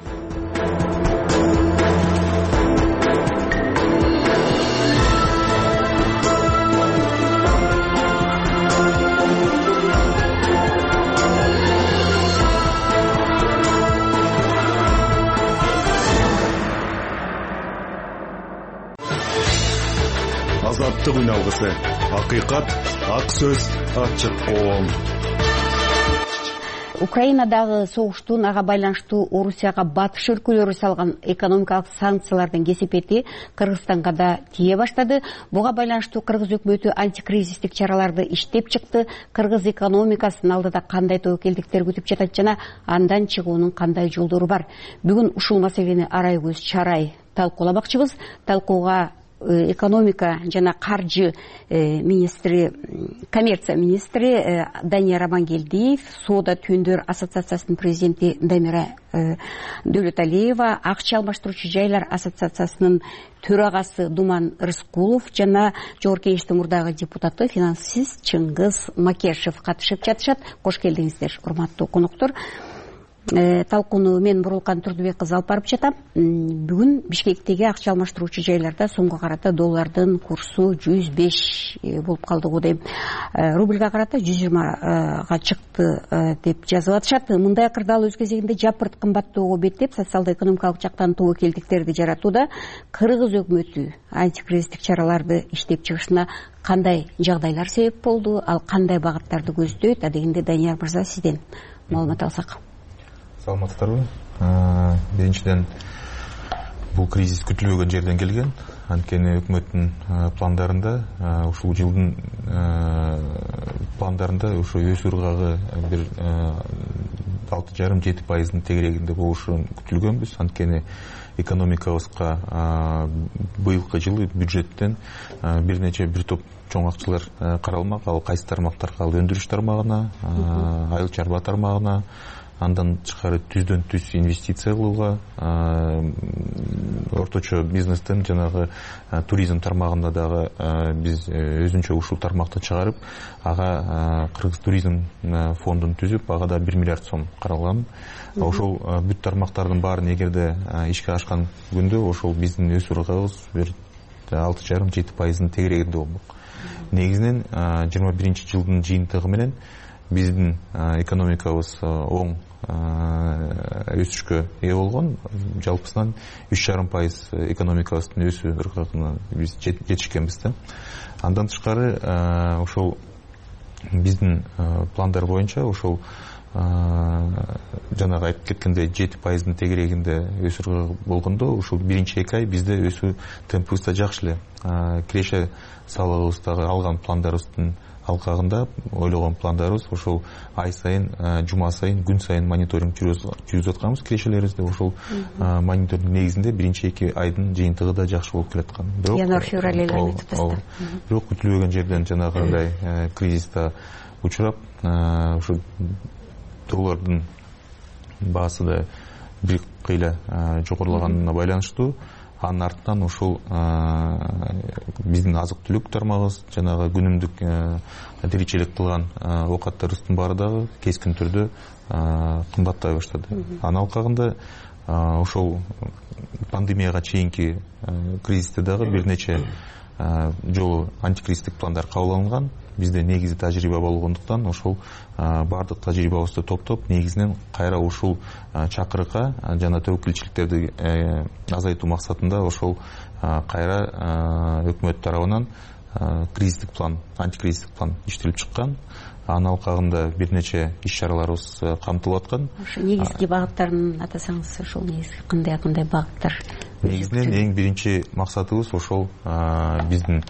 Азаттык үналгысы. Акыйкат, ак сөз, ачык коом. Украинадагы согуштун ага байланыштуу Орусияга батыш өлкөлөрү салган экономикалык санкциялардын кесепети Кыргызстанга да тие баштады. Буга байланыштуу Кыргыз өкмөтү антикризистик чараларды иштеп чыкты. Кыргыз экономикасынын алдыда кандай тобокелдиктер күтүп жатат жана андан чыгуунун кандай жолдору бар? Бүгүн ушул маселени Арай көз чарай талкууламакчыбыз. Талкууга экономика жана каржы министри, коммерция министри Дания Амангелдиев, Соода Түндөр ассоциациясынын президенти Дамира Дөөлөталиева, Акча алмаштыруучу жайлар ассоциациясынын төрагасы Думан Рыскулов жана Жогорку Кеңештин мурдагы депутаты финансист Чыңгыз Макешев катышып жатышат. Кош келдиңиздер, урматтуу коноктор. Талкууну мен Бурулкан Турдубек кызы алып барып жатам. Бүгүн Бишкектеги акча алмаштыруучу жайларда сомго карата доллардын курсу 105 болуп калды го дейм. Рубльга карата 120 чыкты деп жазып атышат. Мындай акырда ал өз кезегинде жапырт кымбаттоого беттеп, социалдык экономикалык жактан тобокелдиктерди жаратууда Кыргыз өкмөтү антикризистик чараларды иштеп чыгышына кандай жагдайлар себеп болду, ал кандай багыттарды көздөйт? Адегенде Данияр мырза, сизден маалымат алсак. Саламатсыздарбы? Биринчиден, бул кризис күтүлбөгөн жерден келген. Анткени өкмөттүн пландарында, ушул жылдын пландарында ушу өсүү ыргагы бир 6,5-7% тегерегинде болушун күтүлгөнбүз. Анткени экономикабызга быйылкы жылы бюджеттен бир топ чоң акчалар каралмак. Ал кайсы тармактарга? Ал өндүрүш тармагына, айыл чарба тармагына, андан тышкары түздөн түз инвестиция кылууга, орточо бизнестен жанагы туризм тармагында дагы биз өзүнчө ушул тармакты чыгарып, ага Кыргыз туризм фондун түзүп, ага да 1 миллиард сом каралган. Ошол бүт тармактардын баарын эгерде ишке ашкан күндө ошол биздин өсүү ыргагыбыз бир 6,5-7% тегерегинде болмок. Негизинен 21 жылдын жыйынтыгы менен биздин экономикабыз оң өсүшкө ээ болгон. Жалпысынан 3,5% экономикабыздын өсүү ыргагына биз жетишкенбиз да. Андан тышкары ошол биздин пландар боюнча ошол жанагы айтып кеткендей 7%-дын тегерегинде өсүү болгондо, ушул биринчи 2 ай бизде өсүү темпибиз да жакшы эле. Киреше салыгыбыздагы алган пландарыбыздын алкагында ойлогон пландарыбыз ошол ай сайын, жума сайын, күн сайын мониторинг жүргүзүп атканбыз кирешелерибизде. Ошол мониторинг негизинде биринчи 2 айдын жыйынтыгы да жакшы болуп келаткан. Январь-февраль айларында туттасыздар. Бирок күтүлбөгөн жерден жанагындай кризисте учурап, ушу доллардын баасы да бир кыйла жогорулаганына байланыштуу, анын артынан ушул биздин азык-түлүк тармагыбыз, жанагы күнүмдүк тиричилик кылган оокаттарыбыздын баары дагы кескин түрдө кымбаттай баштады. Анын алкагында ошол пандемияга чейинки кризисте дагы бир нече жолу антикризистик пландар кабыл алынган. Бизде негизи тажрыйба болгондуктан ошол бардык тажрыйбабызды топтоп, негизинен кайра ушул чакырыкка жана тобокелчиликтерди азайтуу максатында ошол кайра өкмөт тарабынан кризистик план, антикризистик план иштелип чыккан. анын алкагында бир нече иш чараларыбыз камтылып аткан. Ошо негизги багыттарын атасаңыз, ошол негизги кандай багыттар? Негизинен эң биринчи максатыбыз ошол биздин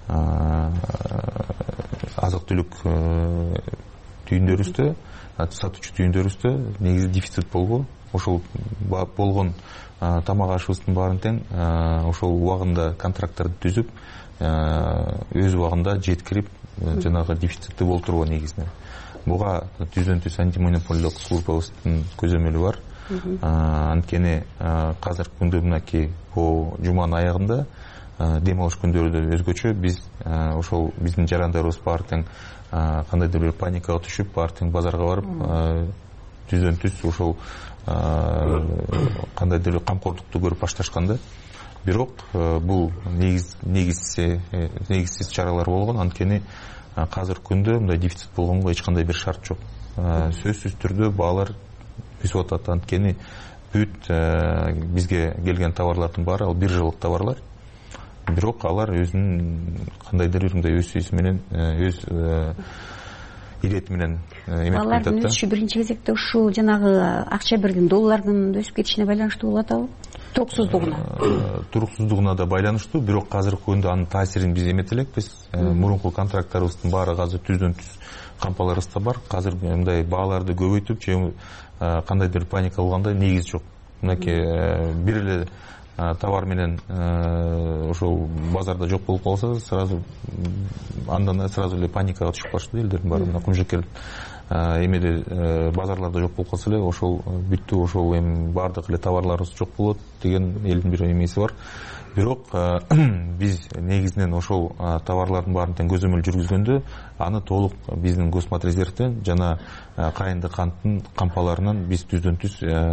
азык-түлүк түйүндөрүбүздө, сатуучу түйүндөрүбүздө негизи дефицит болгон. Ошол болгон тамак ашыбыздын баарын тең ошол убагында контракттарды түзүп, өз убагында жеткирип, жанагы дефицитти болтуруу негизинен. Буга түздөн-түз антимонополиялык службабыздын көзөмөлү бар. Анткени азыркы күндө мынакей жуманын аягында дем алыш күндөрүдө өзгөчө биз ошол биздин жарандарыбыз баары тең кандайдыр бир паникага түшүп, баары тең базарга барып, түздөн-түз ошол кандайдыр бир камкордукту көрүп башташканда, бирок бул негизсиз чаралар болгон. Анткени азыркы күндө мындай дефицит болгонго эч кандай бир шарт жок. Сөзсүз түрдө баалар өсүп атат. Анткени бүт бизге келген товарлардын баары ал бир жылдык товарлар. Бирок алар өзүнүн кандайдыр бир мындай өсүүсү менен, өз ирети менен эметип атат. Баалардын өсүшү биринчи кезекте ушул жанагы акча бирдин, доллардын өсүп кетишине байланыштуу болуп атабы? Туруксуздугуна да байланыштуу, бирок азыркы күндө анын таасирин биз эмети элекпиз. Мурунку контракттарыбыздын баары азыр түздөн-түз кампаларыбызда бар. Азыр мындай бааларды көбөйтүп же кандайдыр паника болгондой негиз жок. Мынакей бир эле товар менен ошол базарда жок болуп калса, сразу эле паникага түшүп калышты элдердин баары. Мына кумжекел эмеде базарларда жок болуп калса эле, ошол бүттү, ошол эми баардык эле товарларыбыз жок болот деген элдин бир эмеси бар. Бирок биз негизинен ошол товарлардын баарын тең көзөмөл жүргүзгөндө, аны толук биздин Госматрезервден жана кайынды канттын кампаларынан биз түздөн-түз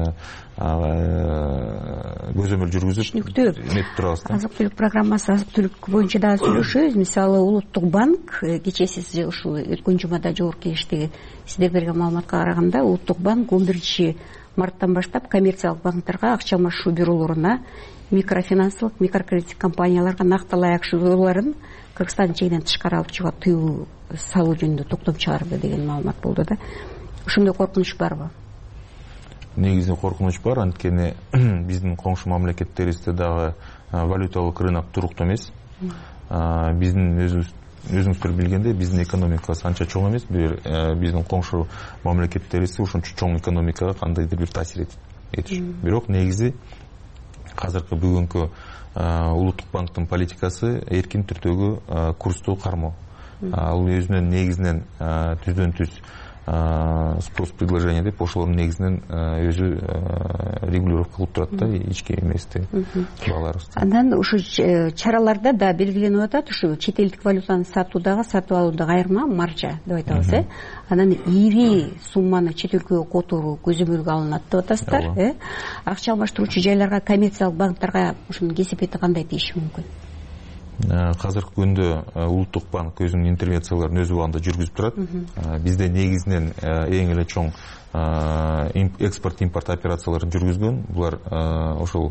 көзөмөл жүргүзүп эметип турабыз. Азык-түлүк программасы, азык-түлүк боюнча дагы сүйлөшөбүз. Мисалы Улуттук банк, кечээ сиз ушул өткөн жумада жогорку кеңештеги сиздер берген маалыматка караганда, Улуттук банк 11 марттан баштап коммерциялык банктарга, акча алмашуу бюролоруна, микрофинансылык, микрокредиттик компанияларга накталай акчаларын Кыргызстандын чегинен тышкары алып чыгууга тыюу салуу жөнүндө токтом чыгарды деген маалымат болду да. Ошондой коркунуч барбы? Негизи коркунуч бар, анткени биздин коңшу мамлекеттерибизде дагы валюталык рынок туруктуу эмес. Биздин өзүңүздөр билгендей, биздин экономикабыз анча чоң эмес. Биздин коңшу мамлекеттерибиз ошончо чоң экономикага кандайдыр бир таасир этиш. Бирок негизи азыркы бүгүнкү Улуттук банктын политикасы эркин түрдөгү курсту кармоо. Ал өзүнүн негизинен түздөн-түз спрос предложение деп ошолордун негизинен өзү регулировка кылып турат да, ички эмести бааларыбызды. Андан ушу чараларда да белгиленип атат, ушу чет элдик валютаны сатуудагы, сатып алуудагы айырма маржа деп айтабыз, Анан ири сумманы чет өлкөгө которуу көзөмөлгө алынат деп атасыздар, Акча алмаштыруучу жайларга, коммерциялык банктарга ушунун кесепети кандай тийиши мүмкүн? Азыркы күндө Улуттук банк өзүнүн интервенцияларын өз убагында жүргүзүп турат. Бизде негизинен эң эле чоң экспорт-импорт операцияларын жүргүзгөн. Булар ошол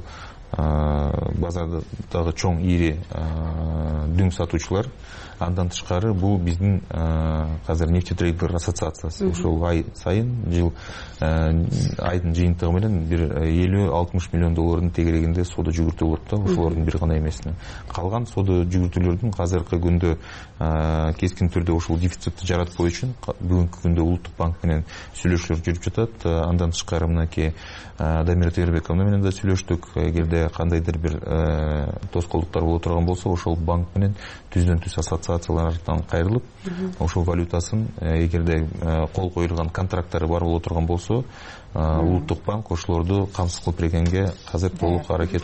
базардагы чоң ири дүң сатуучулар. Андан тышкары бул биздин азыр нефтетрейдер ассоциациясы. Ошол ай сайын жыл айдын жыйынтыгы менен бир 50-60 миллион доллардын тегерегинде соода жүгүртүлүп атат да, ошолордун бир гана эмесине. Калган соода жүгүртүүлөрдүн азыркы күндө кескин түрдө ошол дефицитти жаратпоо үчүн бүгүнкү күндө Улуттук банк менен сүйлөшүүлөр жүрүп жатат. Андан тышкары мынакей Дамир Тегербековна менен да сүйлөштүк. Эгерде кандайдыр бир тоскоолдуктар боло турган болсо, ошол банк менен түздөн-түз ассоциациялардан кайрылып, ошол валютасын эгерде кол коюлган контракттары бар боло турган болсо, Улуттук банк ошолорду камсыз кылып бергенге азыр толук аракет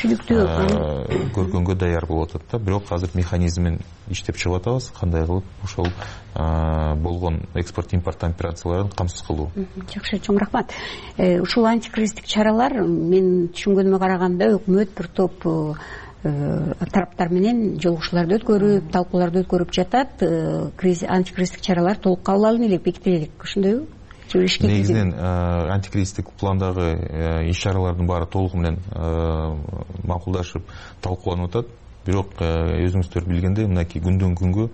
көргөнгө даяр болуп атат да. Бирок азыр механизмин иштеп чыгып атабыз, кандай кылып ошол болгон экспорт-импорт операцияларын камсыз кылуу. Жакшы, чоң рахмат. Ушул антикризистик чаралар, мен түшүнгөнүмө караганда, өкмөт бир топ тараптар менен жолугушууларды өткөрүп, талкууларды өткөрүп жатат. Антикризистик чаралар толук кабыл алына элек, бекитиле элек. Ошондойбу? Негизинен антикризистик пландагы иш чаралардын баары толугу менен макулдашып талкууланып атат. бирок өзүңүздөр билгендей мынакей күндөн күнгө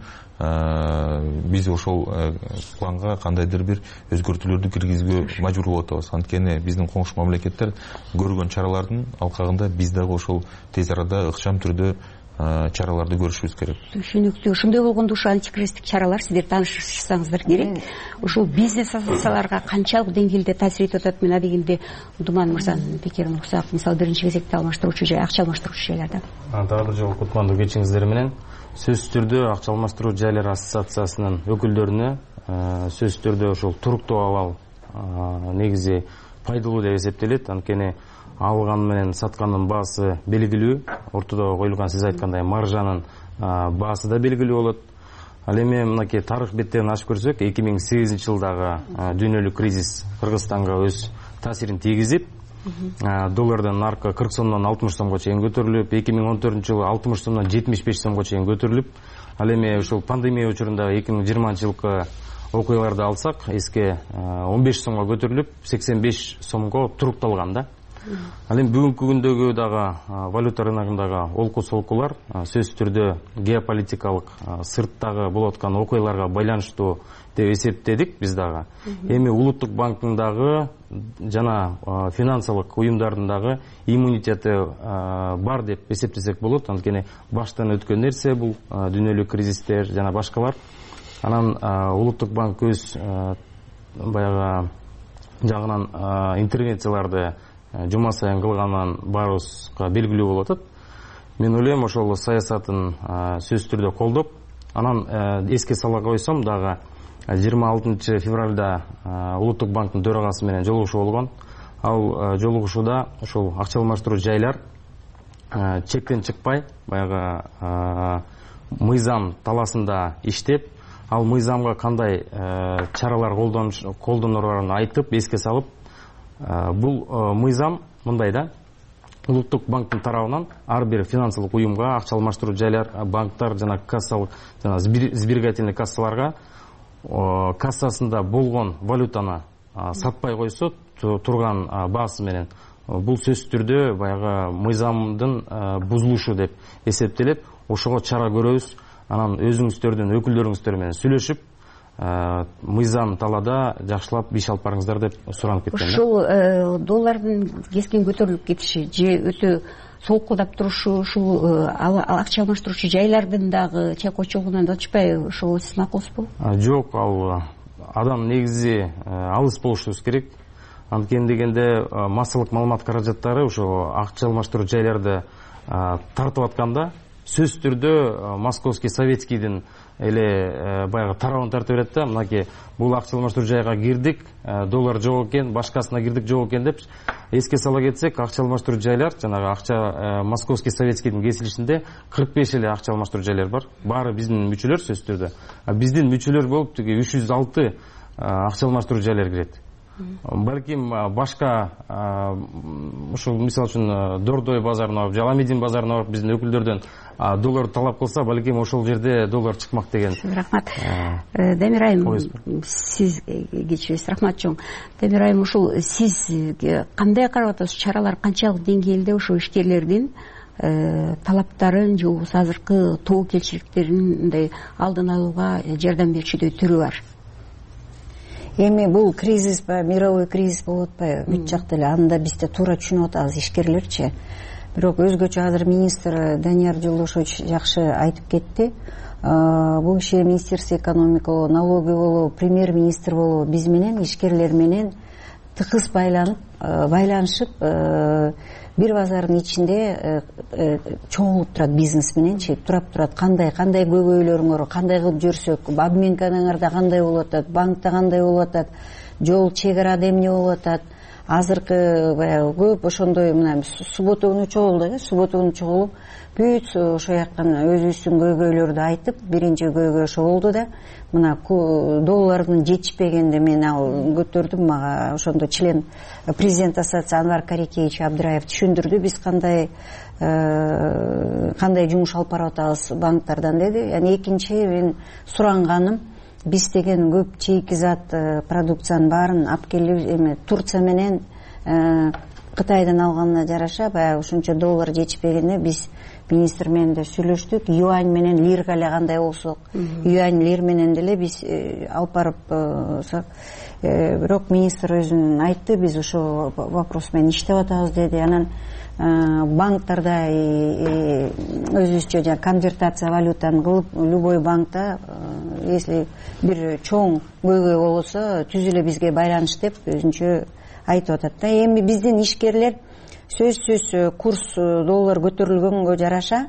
биз ошол планга кандайдыр бир өзгөртүүлөрдү киргизүүгө мажбур болуп атабыз. Анткени биздин коңшу мамлекеттер көргөн чаралардын алкагында биз дагы ошол тез арада ыкчам түрдө чараларды көрүшүбүз керек. Түшүнүктүү. Ошондой болгондо ушул антикризистик чаралар сиздер таанышсаңыздар керек. Ушул бизнес асоциацияларга канчалык деңгээлде таасир этип атат? Мен адегенде Думан мырзанын пикирин уксак, мисалы биринчи кезекте алмаштыруучу жай, акча алмаштыруучу жайларда. Дагы жолу кутмандуу кечиңиздер менен сөзсүз түрдө акча алмаштыруу жайлары ассоциациясынын өкүлдөрүнө сөзсүз түрдө ошол туруктуу абал негизи пайдалуу деп эсептелет. Анткени алган менен саткандын баасы белгилүү, ортодо коюлган сиз айткандай маржанын баасы да белгилүү болот. Ал эми мынакей тарых беттерин ачып көрсөк, 2008-жылдагы дүйнөлүк кризис Кыргызстанга өз таасирин тийгизип, доллардан наркы 40 сомдон 60 сомго чейин көтөрүлүп, 2014-жылы 60 сомдон 75 сомго чейин көтөрүлүп, ал эми ушул пандемия учурундагы 2020-жылкы окуяларды алсак, эске 15 сомго көтөрүлүп, 85 сомго турукталган да. Ал эми бүгүнкү күндөгү дагы валюта рыногундагы олку солкулар сөзсүз түрдө геополитикалык сырттагы болуп аткан окуяларга байланыштуу деп эсептедик биз дагы. Эми улуттук банктын дагы жана финансылык уюмдардын дагы иммунитети бар деп эсептесек болот. Анткени баштан өткөн нерсе бул дүйнөлүк кризистер жана башкалар. Анан улуттук банк өз баягы жагынан интервенцияларды жума сайын кылганын баарыбызга белгилүү болуп атат. Мен ойлойм ошол саясатын сөзсүз түрдө колдоп, анан эске сала койсом дагы 26 февралда улуттук банктын төрагасы менен жолугушуу болгон. Ал жолугушууда ошол акча алмаштыруу жайлар чектен чыкпай, баягы мыйзам таласында иштеп, ал мыйзамга кандай чаралар колдонорун айтып, эске салып, бул мыйзам мындай да, улуттук банктын тарабынан ар бир финансылык уюмга, акча алмаштыруу жайлар, банктар жана кассалык жана сберегательный кассаларга кассасында болгон валютаны сатпай койсо турган баасы менен, бул сөзсүз түрдө баягы мыйзамдын бузулушу деп эсептелет. Ошого чара көрөбүз. Анан өзүңүздөрдүн өкүлдөрүңүздөр менен сүйлөшүп, мыйзам талаада жакшылап иш алып барыңыздар деп суранып кеткен. Ушул доллардын кескен көтөрүлүп кетиши же өтө солкулдап турушу, ушул акча алмаштыруучу жайлардын дагы чайкоочулугунан өтүшпөй, ушул сиз макулсузбу? Жок, ал адам негизи алыс болушубуз керек. Анткени дегенде массалык маалымат каражаттары ошо акча алмаштыруу жайларды тартып атканда сөзсүз түрдө Московский Советскийдин эле баягы тарабын тартып берет да. Мынакей бул акча алмаштыруу жайга кирдик, доллар жок экен, башкасына кирдик, жок экен деп эске сала кетсек, акча алмаштыруу жайлар жанагы акча Московский Советскийдин кесилишинде 45 эле акча алмаштыруу жайлар бар. Баары биздин мүчөлөр сөзсүз түрдө. Биздин мүчөлөр болуп тиги 306 акча алмаштыруу жайлар кирет. Балким башка ушул мисалы үчүн Дордой базарына барып, Жаламидин базарына барып биздин өкүлдөрдөн доллар талап кылса, балким ошол жерде доллар чыкмак деген. Рахмат. Демир айым, сиз кечиресиз. Рахмат чоң. Демир айым, ушул сиз кандай карап атасыз? Чаралар канчалык деңгээлде ошо ишкерлердин талаптарын же болбосо азыркы тобокелчиликтерин алдын алууга жардам берчүдөй түрү бар? Эми бул кризис ба, мировой кризис болуп атпайбы? Бүт жакта эле анда биз да туура түшүнүп атабыз, ишкерлерчи. Бирок өзгөчө азыр министр Данияр Жолдошович жакшы айтып кетти. Бул иши Министерство экономика болобу, налоги болобу, премьер-министр болобу биз менен ишкерлер менен тыкыз байланышып, бир базардын ичинде чогулуп турат, бизнес мененчи турап турат. Кандай көбөйлөрүңөр, кандай кылып жүрсөк, обменкаңарда кандай болуп атат, банкта кандай болуп атат, жол чек арада эмне болуп атат. Азыркы баягы көп ошондой мына суббота күнү чогулду, бүт ошо жактан өзүбүздүн көйгөйлөрдү айтып, биринчи көйгөй ошо болду да. Мына доллардын жетишпегенде мен ал көтөрдүм, мага ошондо член президент ассоциации Анвар Карикеевич Абдыраев түшүндүрдү, биз кандай жумуш алып барып атабыз банктардан деди. Яны экинчи мен суранганым, биз деген көп чейки зат продукциянын баарын алып келип, эми Турция менен Кытайдан алганына жараша баягы ушунча доллар жетишпегенде биз министр менен да сүйлөштүк. Юань менен лирга эле кандай болсок, юань лир менен деле биз алып барып бирок министр өзүн айтты, биз ошол вопрос менен иштеп атабыз деди. Анан банктарда өзүбүзчө жана конвертация валютаны кылып, любой банкта если бир чоң көйгөй болсо түз эле бизге байланыш деп өзүнчө айтып атат да. Эми биздин ишкерлер сөзсүз курс доллар көтөрүлгөнгө жараша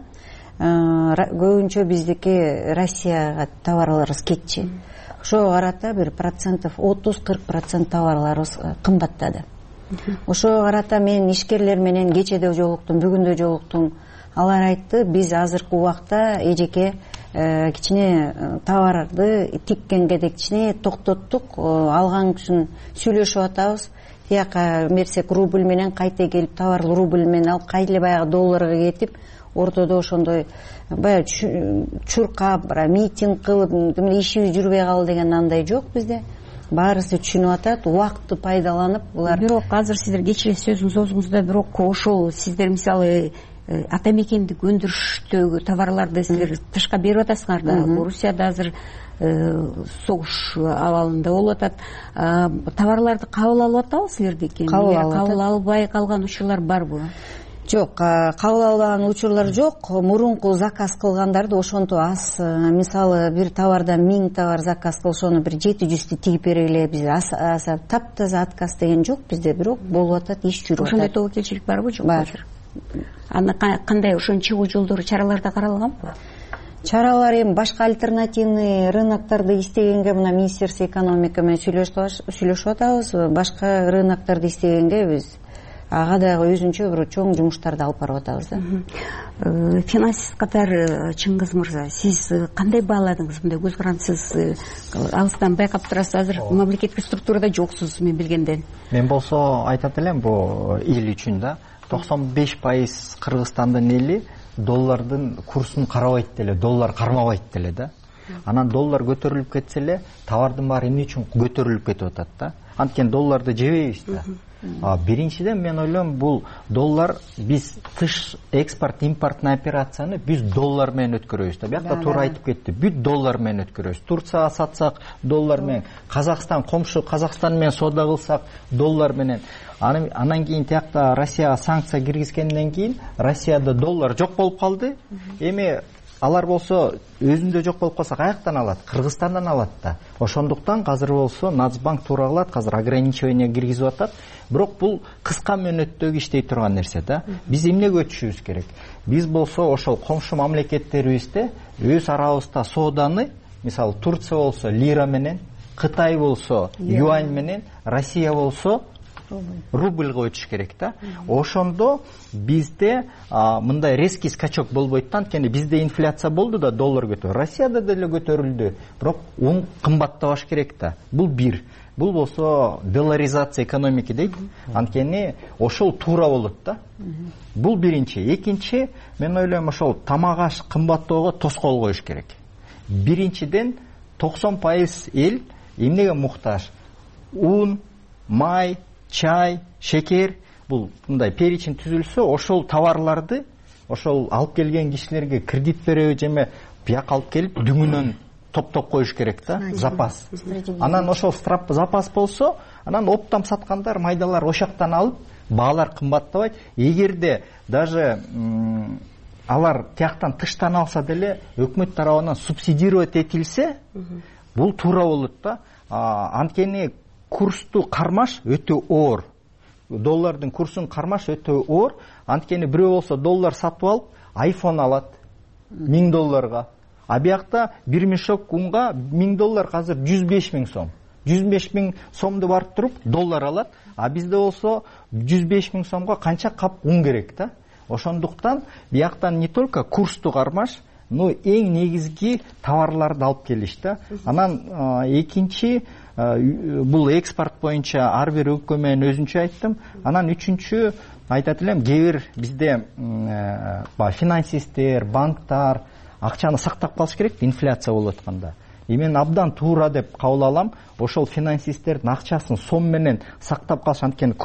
көбүнчө биздики Россияга товарларыбыз кетчи. Ошого карата бир 30-40% товарларыбыз кымбаттады. Ошого карата мен ишкерлер менен кечеде жолуктум, бүгүн да жолуктум. Алар айтты, биз азыркы убакта эжеке кичине товарды тиккенге кичине токтоттук, алган сүйлөшүп атабыз. Тияка мерсек рубль менен кайта келип товар рубль менен алып кайра баягы долларга кетип, ортодо ошондой баягы чуркап, митинг кылып, ишибиз жүрбөй калды деген андай жок bizde. Баарысы түшүнүп атат, убакытты пайдаланып булар. Бирок азыр сиздер кечиресиз сөзүңүз оозуңузда, бирок ошол сиздер мисалы атамекендик өндүрүштөгү товарларды силер тышка берип атасыңар да. Орусияда азыр согуш абалында болуп атат. Товарларды кабыл алып атабы силердики? Кабыл албай калган учурлар барбы? Жок, кабыл албаган учурлар жок. Мурунку заказ кылгандарды ошонтип аз, мисалы бир товардан 1000 товар заказ кылсону бир 700 тигип бергиле, биз таптаза отказ деген жок bizde, бирок болуп атат, иш жүрүп атат. Ошондой тобокелчилик барбы, жокпу? Бар. Аны кандай ошонун чыгуу жолдору, чараларда каралганбы? Чаралар эми башка альтернативный рыноктарды издегенге мына Министерство экономика менен сүйлөшүп атабыз. Башка рыноктарды издегенге биз ага дагы өзүнчө бир чоң жумуштарды алып барып атабыз да. Финансист катары Чыңгыз мырза, сиз кандай бааладыңыз мындай көз карандысыз? Алыстан байкап турасыз, азыр мамлекеттик структурада жоксуз мен билгенден. Мен болсо айтат элем, бул эл үчүн да 95% Кыргызстандын эли доллардын курсун карабайт деле, доллар кармабайт деле да. Анан доллар көтөрүлүп кетсе эле товардын баары эмне үчүн көтөрүлүп кетип атат да. Анткени долларды жебейбиз да. Биринчиден мен ойлойм, бул доллар биз тыш экспорт импортный операцияны биз доллар менен өткөрөбүз да. Биякта туура айтып кетти. Бүт доллар менен өткөрөбүз. Турцияга сатсак доллар менен, Казакстан комшу Казакстан менен соода кылсак доллар менен. Анан кийин тиякта Россияга санкция киргизгенден кийин Россияда доллар жок болуп калды. Эми алар болсо өзүндө жок болуп калса каяктан алат? Кыргызстандан алат да. Ошондуктан азыр болсо Нацбанк туура кылат, азыр ограничение киргизип атат. Бирок бул кыска мөөнөттөгү иштей турган нерсе да. Биз эмнеге өтүшүбүз керек? Биз болсо ошол комшу мамлекеттерибизде өз арабызда сооданы, мисалы Турция болсо лира менен, Кытай болсо юань менен, Россия болсо рубльга өтүш керек да. Ошондо бизде мындай резкий скачок болбойт да. Анткени бизде инфляция болду да, доллар көтөрүлдү. Россияда деле көтөрүлдү. Бирок он кымбаттабаш керек да. Бул бир. Бул болсо долларизация экономики дейт. Анткени ошол туура болот да. Бул биринчи. Экинчи, мен ойлойм, ошол тамак аш кымбаттоого тоскоол коюш керек. Биринчиден 90% эл эмнеге муктаж? Un, май, чай, шекер, бул мындай перечень түзүлсө, ошол товарларды ошол алып келген кишилерге кредит береби жеме бияка алып келип дүңүнөн топтоп коюш керек да, запас. Анан ошол запас болсо, анан оптом саткандар, майдалар ошактан алып, баалар кымбаттабайт. Эгерде даже алар тияктан тыштан алса деле өкмөт тарабынан субсидировать этилсе, бул туура болот да. Анткени курсту кармаш өтө оор. Доллардын курсун кармаш өтө оор. Анткени бирөө болсо доллар сатып алып, iPhone алат $1000. А биякта бир мешок унга $1000 азыр 105.000 сом. 105.000 сомду барып туруп доллар алат. А бизде болсо 105.000 сомго канча кап ун керек да. Ошондуктан бияктан не только курсту кармаш, но эң негизги товарларды алып келиш да. Анан экинчи, бул экспорт боюнча ар бир өлкө менен өзүнчө айттым. Анан үчүнчү айтат элем, кээ бир бизде финансисттер, банктар акчаны сактап калыш керек, инфляция болуп атканда. Мен абдан туура деп кабыл алам. Ошол финансисттердин акчасын сом менен сактап калыш, анткени курс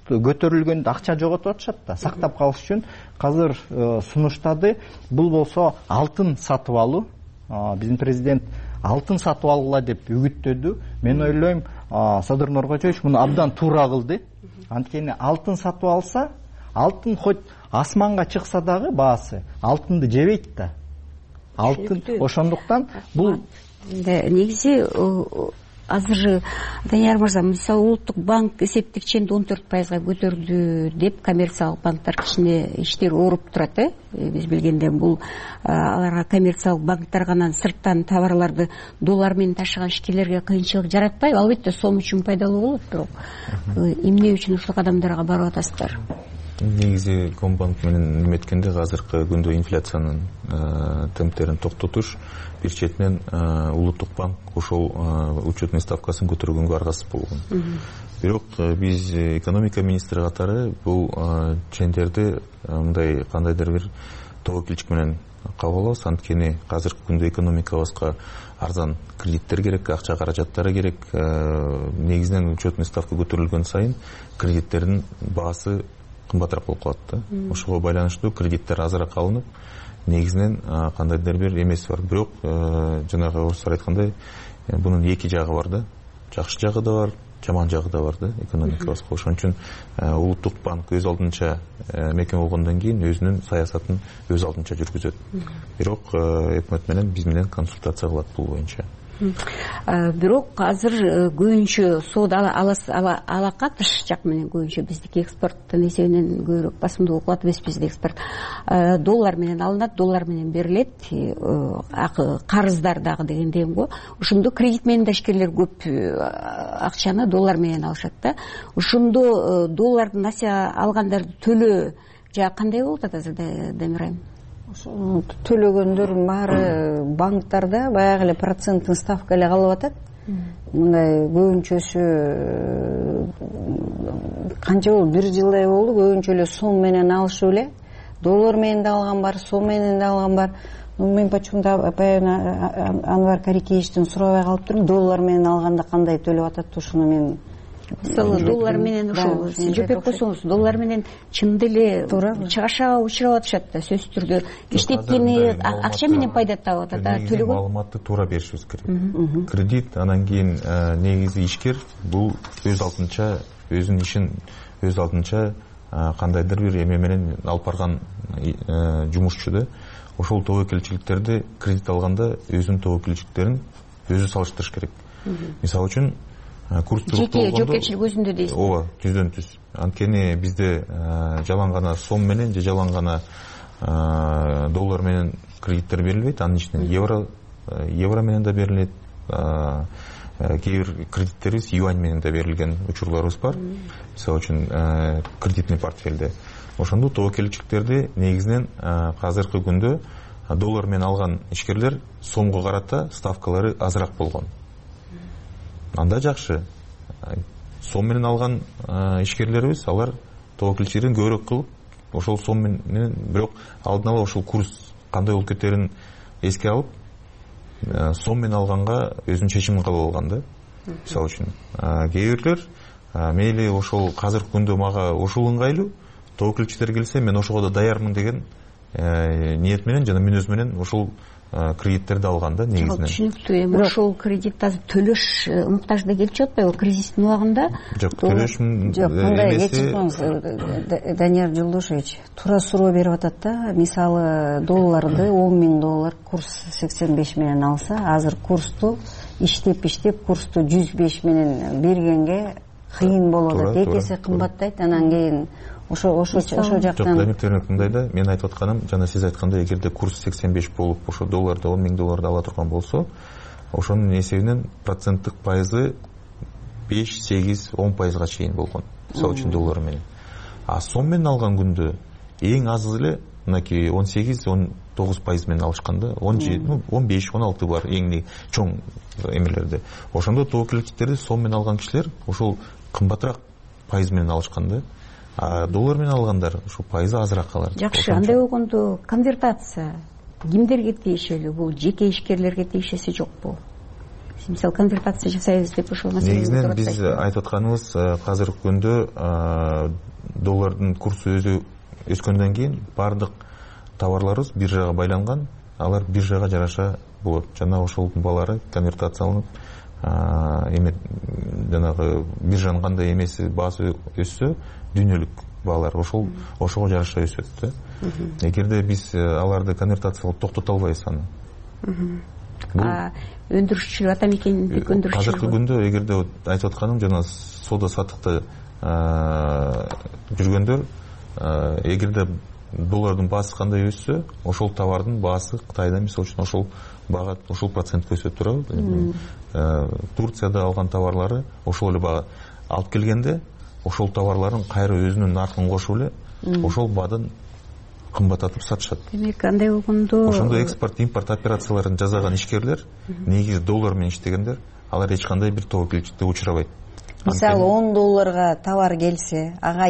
көтөрүлгөндө акча жоготуп атышат да, сактап калыш үчүн азыр сунуштады. Бул болсо алтын сатып алуу. Биздин президент алтын сатып алгыла деп үгүттөдү. Мен ойлойм, Садыр Нуркожоевич муну абдан туура кылды. Анткени алтын сатып алса, алтын хоть асманга чыкса дагы баасы алтынды жебейт да. Алтын ошондуктан бул негизи азыр Данияр мырза, мисалы Улуттук банк эсептик ченди 14%га көтөрдү деп коммерциялык банктар кичине иштери ооруп турат. Биз билгенде бул аларга коммерциялык банктар гана сырттан товарларды доллар менен ташыган ишкерлерге кыйынчылык жаратпайбы? Албетте сом үчүн пайдалуу болот, бирок эмне үчүн ушул кадамдарга барып атасыздар? Негизи Комбанк менен эметкенде азыркы күндө инфляциянын темптерин токтотуш, бир четинен Улуттук банк ошол учетный ставкасын көтөргөнгө аргасыз болгон. Бирок биз экономика министри катары бул чендерди мындай кандайдыр бир тобокелчик менен кабыл алабыз. Анткени азыркы күндө экономикабызга арзан кредиттер керек, акча каражаттары керек. Негизинен учетный ставка көтөрүлгөн сайын кредиттердин баасы кымбатыраак болуп калат да. Ошого байланыштуу кредиттер азыраак алынып, негизинен кандайдыр бир эмеси бар. Бирок жанагы орустар айткандай, бунун эки жагы бар да. Жакшы жагы да бар, жаман жагы да бар да экономикабызга. Ошон үчүн Улуттук банк өз алдынча мекеме болгондон кийин өзүнүн саясатын өз алдынча жүргүзөт. Бирок өкмөт менен биз менен консультация кылат бул боюнча. Бирок азыр көбүнчө соода алакка тыш жак менен көбүнчө биздики экспорттун эсебинен көбүрөөк басымдуулук кылат эмес бизде экспорт. Доллар менен алынат, доллар менен берилет, карыздар дагы дегендей го. Ошондо кредит менен да ишкерлер көп акчаны доллар менен алышат да. Ошондо доллардын насия алгандарды төлөө жагы кандай болуп атат азыр, Дамир? Төлөгөндөр баары банктарда баягы эле проценттин ставка эле калып атат. Мындай көбүнчөсү канча болду, 1 жылдай болду, көбүнчө эле сом менен алышып эле. Доллар менен да алган бар, сом менен да алган бар. Мен почему-то Анвар Карикеевичтен сурабай калыптырмын, доллар менен алганда кандай төлөп атат, ушуну мен мисалы доллар менен ошол жепеп койсоңуз, доллар менен чын деле чыгашага учурап атышат да, сөзсүз түрдө иштеткени акча менен пайда таап атат да, төлөгөн маалыматты туура беришибиз керек. Кредит, анан кийин негизи ишкер бул өз алдынча өзүнүн ишин өз алдынча кандайдыр бир эме менен алып барган жумушчу да. Ошол тобокелчиликтерди кредит алганда өзүнүн тобокелчиликтерин өзү салыштырыш керек. Мисалы үчүн курс туруктуу болгондо жеке жоопкерчилик өзүндө дейсиз. Ооба, 100%. Анткени бизде жалаң гана сом менен же жалаң гана доллар менен кредиттер берилбейт, анын ичинен евро менен да берилет. Кээ бир кредиттерибиз юань менен да берилген учурларыбыз бар. Мисалы үчүн кредитный портфелде. Ошондо тобокелчиликтерди негизинен азыркы күндө доллар менен алган ишкерлер сомго карата ставкалары азыраак болгон. Анда жакшы. Сом менен алган ишкерлерибиз, алар тобокелчилигин көбүрөөк кылып, ошол сом менен бирок алдын ала ошол курс кандай болуп кетерин эске алып, сом менен алганга өзүнүн чечимин кабыл алган да. Мисалы үчүн, кээ бирлер мейли ошол азыркы күндө мага ошол ыңгайлуу, тобокелчилер келсе мен ошого да даярмын деген ниет менен жана мүнөз менен ошол кредиттерди алган да негизинен. Түшүнүктүү. Эми ошол кредит азыр төлөш муктаждыгы келип чыгат атпайбы кризистин убагында? Жок, төлөш эмеси. Данияр Жолдошевич туура суроо берип атат да. Мисалы долларды 10 000 доллар курс 85 менен алса, азыр курсту иштеп курсту 105 менен бергенге кыйын болуп атат. Эки эсе кымбаттайт, анан кийин ошо жактан мындай да, мен айтып атканым жана сиз айткандай, эгерде курс 85 болуп ошо долларды 10 000 долларды ала турган болсо, ошонун эсебинен проценттик пайызы 5-8-10% чейин болгон. Мисалы үчүн доллар менен. А сом менен алган күндө эң азы эле мынакей 18-19% менен алышканда, 15-16 бар эң чоң эмелерде. Ошондо тобокелчиликтерди сом менен алган кишилер ошол кымбатыраак пайыз менен алышканда, доллар менен алгандар ушул пайызы азыраак калат. Жакшы, андай болгондо конвертация кимдерге тиешелүү? Бул жеке ишкерлерге тиешеси жокпу? мисалы конвертация жасайбыз деп ошол маселени негизинен биз айтып атканыбыз азыркы күндө доллардын курсу өзү өскөндөн кийин баардык товарларыбыз биржага байланган, алар биржага жараша болот. Жана ошол баалары конвертацияланып, эме жанагы биржанын кандай эмеси баасы өссө, дүйнөлүк баалар ошого жараша өсөт да. Эгерде биз аларды конвертациялап токтото албайбыз аны. Өндүрүшчү атамекендик өндүрүшчү азыркы күндө эгерде айтып атканым жана соода саттыкта жүргөндөр, эгерде доллардын баасы кандай өссө, ошол товардын баасы Кытайда мисалы үчүн ошол бага ошол процентке өсөт туурабы? Турцияда алган товарлары ошол эле бага алып келгенде, ошол товарларын кайра өзүнүн наркын кошуп эле ошол баадан кымбаттатып сатышат. Демек, андай болгондо ошондо экспорт импорт операцияларын жасаган ишкерлер, негизи доллар менен иштегендер, алар эч кандай бир тобокелчиликке учурабайт. Мисалы $10 товар келсе, ага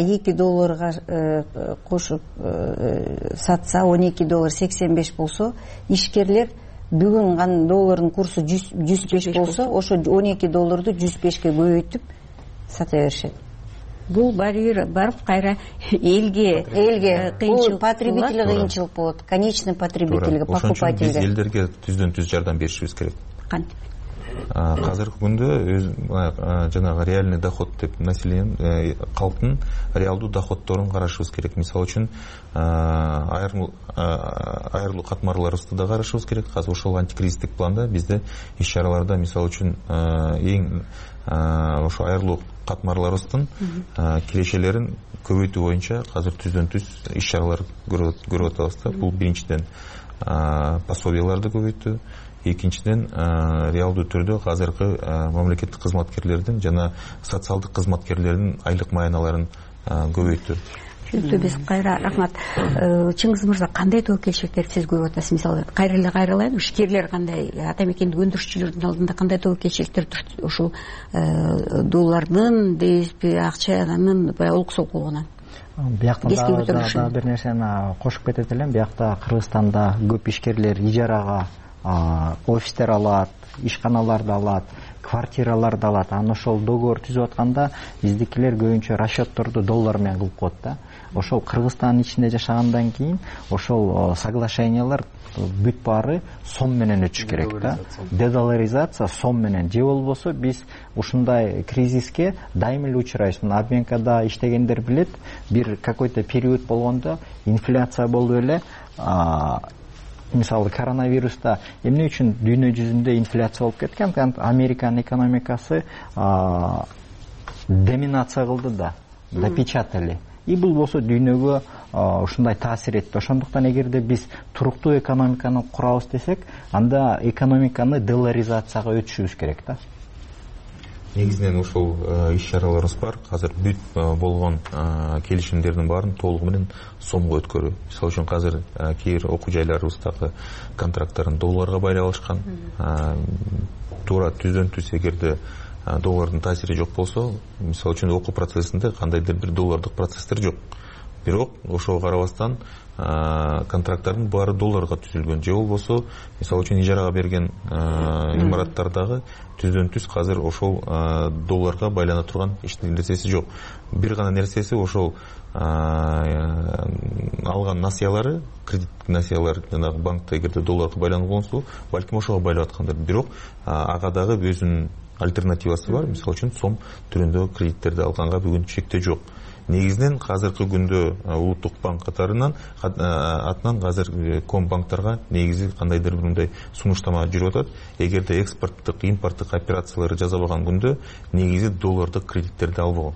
$2 кошуп сатса, $12 85 болсо, ишкерлер бүгүн доллардын курсу 105 болсо, ошо $12 105ке көбөйтүп сата беришет. Бул барып кайра элге бул потребителге кыйынчылык болот. Конечный потребительге, покупательге. Биз элдерге түздөн-түз жардам беришибиз керек. Кантип? Азыркы күндө жанагы реальный доход деп население калктын реалдуу доходторун карашыбыз керек. Мисалы үчүн айрылуу катмарларыбызды да карашыбыз керек. Азыр ошол антикризистик планда бизде иш-чараларда мисалы үчүн эң ошо айрылуу катмарларыбыздын кирешелерин көбөйтүү боюнча азыр түздөн-түз иш-чаралар көрүп атабыз да. Бул биринчиден пособияларды көбөйтүү, экинчиден реалдуу түрдө азыркы мамлекеттик кызматкерлердин жана социалдык кызматкерлердин айлык маяналарын көбөйтүү. Түздө биз кайра рахмат. Чыңгыз мырза, кандай тобокелчиликтерди сиз көрүп атасыз? Мисалы, кайрылайын, ишкерлер кандай, атамекендик өндүрүшчүлөрдүн алдында кандай тобокелчиликтер ушул доллардын, дейбизби, акчанын олкусол болгонун? Биякта да бир нерсени кошуп кетет элем. Биякта Кыргызстанда көп ишкерлер ижарага офистер алат, ишканаларды алат, квартираларды алат. Аны ошол договор түзүп атканда биздикилер көбүнчө расчетторду доллар менен кылып коет да. Ошол Кыргызстандын ичинде жашагандан кийин ошол соглашениялар бүт баары сом менен өтүш керек да. Дедоларизация сом менен. Же болбосо биз ушундай кризиске дайым эле учурайбыз. Обменкада иштегендер билет, бир какой-то период болгондо инфляция болуп эле, мисалы коронавируста эмне үчүн дүйнө жүзүндө инфляция болуп кеткен? Американын экономикасы доминация кылды да, допечатали. И бул болсо дүйнөгө ушундай таасир этти. Ошондуктан эгерде биз туруктуу экономиканы курабыз десек, анда экономиканы долларизацияга өтүшүбүз керек да. Негизинен ошол иш-чараларыбыз бар. Азыр бүт болгон келишимдердин баарын толугу менен сомго өткөрүү. Мисалы үчүн азыр кээ бир окуу жайларыбыздагы контракттарын долларга байлап алышкан. Туура түздөн-түз эгерде доллардын таасири жок болсо, мисалы үчүн окуу процессинде кандайдыр бир доллардык процесстер жок. Бирок ошого карабастан контракттардын баары долларга түзүлгөн. Же болбосо, мисалы үчүн ижарага берген имараттардагы түздөн-түз азыр ошол долларга байлана турган эч нерсеси жок. Бир гана нерсеси ошол алган насыялары, кредит насыялары жанагы банкта эгерде долларга байланып болсо, балким ошого байлап аткандыр. Бирок ага дагы өзүнүн альтернативасы бар. Мисалы үчүн сом түрүндө кредиттерди алганга бүгүн чектөө жок. Негизинен азыркы күндө улуттук банк катарынан атынан азыр комбанктарга негизи кандайдыр бир мындай сунуштама жүрүп атат. Эгерде экспорттук, импорттук операцияларды жасабаган күндө негизи доллардык кредиттерди албаган.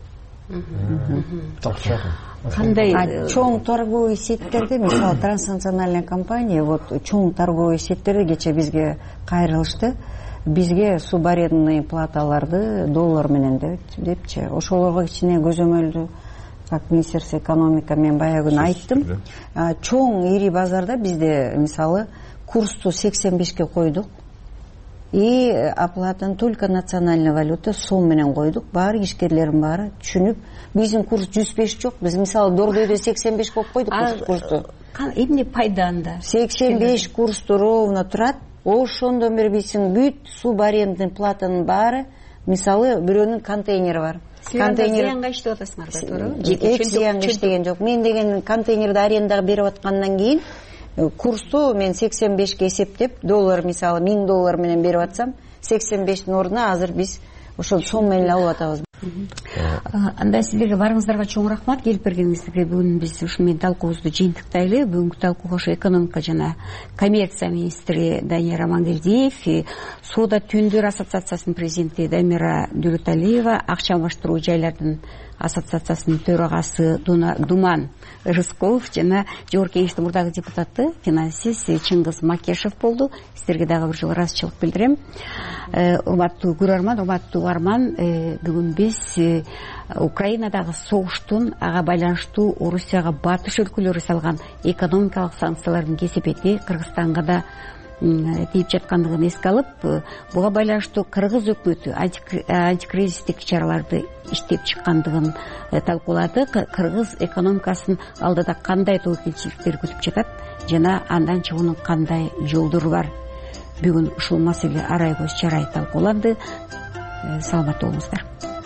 Кандай чоң торговый сеттерде, мисалы транснациональный компания, вот чоң торговый сеттерде кече бизге кайрылышты. Бизге субарендный платаларды доллар менен депчи. Ошолорго кичине көзөмөлдү, как Министерство экономика мен баягы күнү айттым. Чоң ири базарда бизде мисалы курсту 85ке койдук. И оплатаны только национальная валюта сом менен койдук. Баары ишкерлердин баары түшүнүп, биздин курс 105 жок. Биз мисалы Дордойдо 85 коюп койдук курсту. Эмне пайда анда? 85 курсту ровно турат. ошондон бери биздин бүт суб арендный платанын баары, мисалы бирөөнүн контейнери бар. Зыянга иштеп атасыңар да, туурабы? Эч зыянга иштеген жок. Мен деген контейнерди арендага берип аткандан кийин курсту мен 85ке эсептеп, доллар мисалы $1000 менен берип атсам, 85-тин ордуна азыр биз ошол сом менен алып атабыз. Анда сиздерге барыңыздарга чоң рахмат, келип бергениңизге. Бүгүн биз ушу менен талкуубузду жыйынтыктайлы. Бүгүнкү талкууга ошо экономика жана коммерция министри Данияр Амангелдиев, Соода Түндөр ассоциациясынын президенти Дамира Дөлөталиева, акча алмаштыруу жайлардын ассоциациясынын төрагасы Думан Рыскулов жана Жогорку Кеңештин мурдагы депутаты, финансист Чыңгыз Макешев болду. Сиздерге дагы бир жолу ыраазычылык билдирем. Урматтуу көрөрман, урматтуу угарман, бүгүн биз Украинадагы согуштун ага байланыштуу Орусияга батыш өлкөлөрү салган экономикалык санкциялардын кесепети Кыргызстанга да тийип жаткандыгын эске алып, буга байланыштуу Кыргыз өкмөтү антикризистик чараларды иштеп чыккандыгын талкууладык. Кыргыз экономикасын алдыда кандай тобокелчиликтер күтүп жатат жана андан чыгуунун кандай жолдору бар? Бүгүн ушул маселе арай көз чарай талкууланды. Саламатта болуңуздар.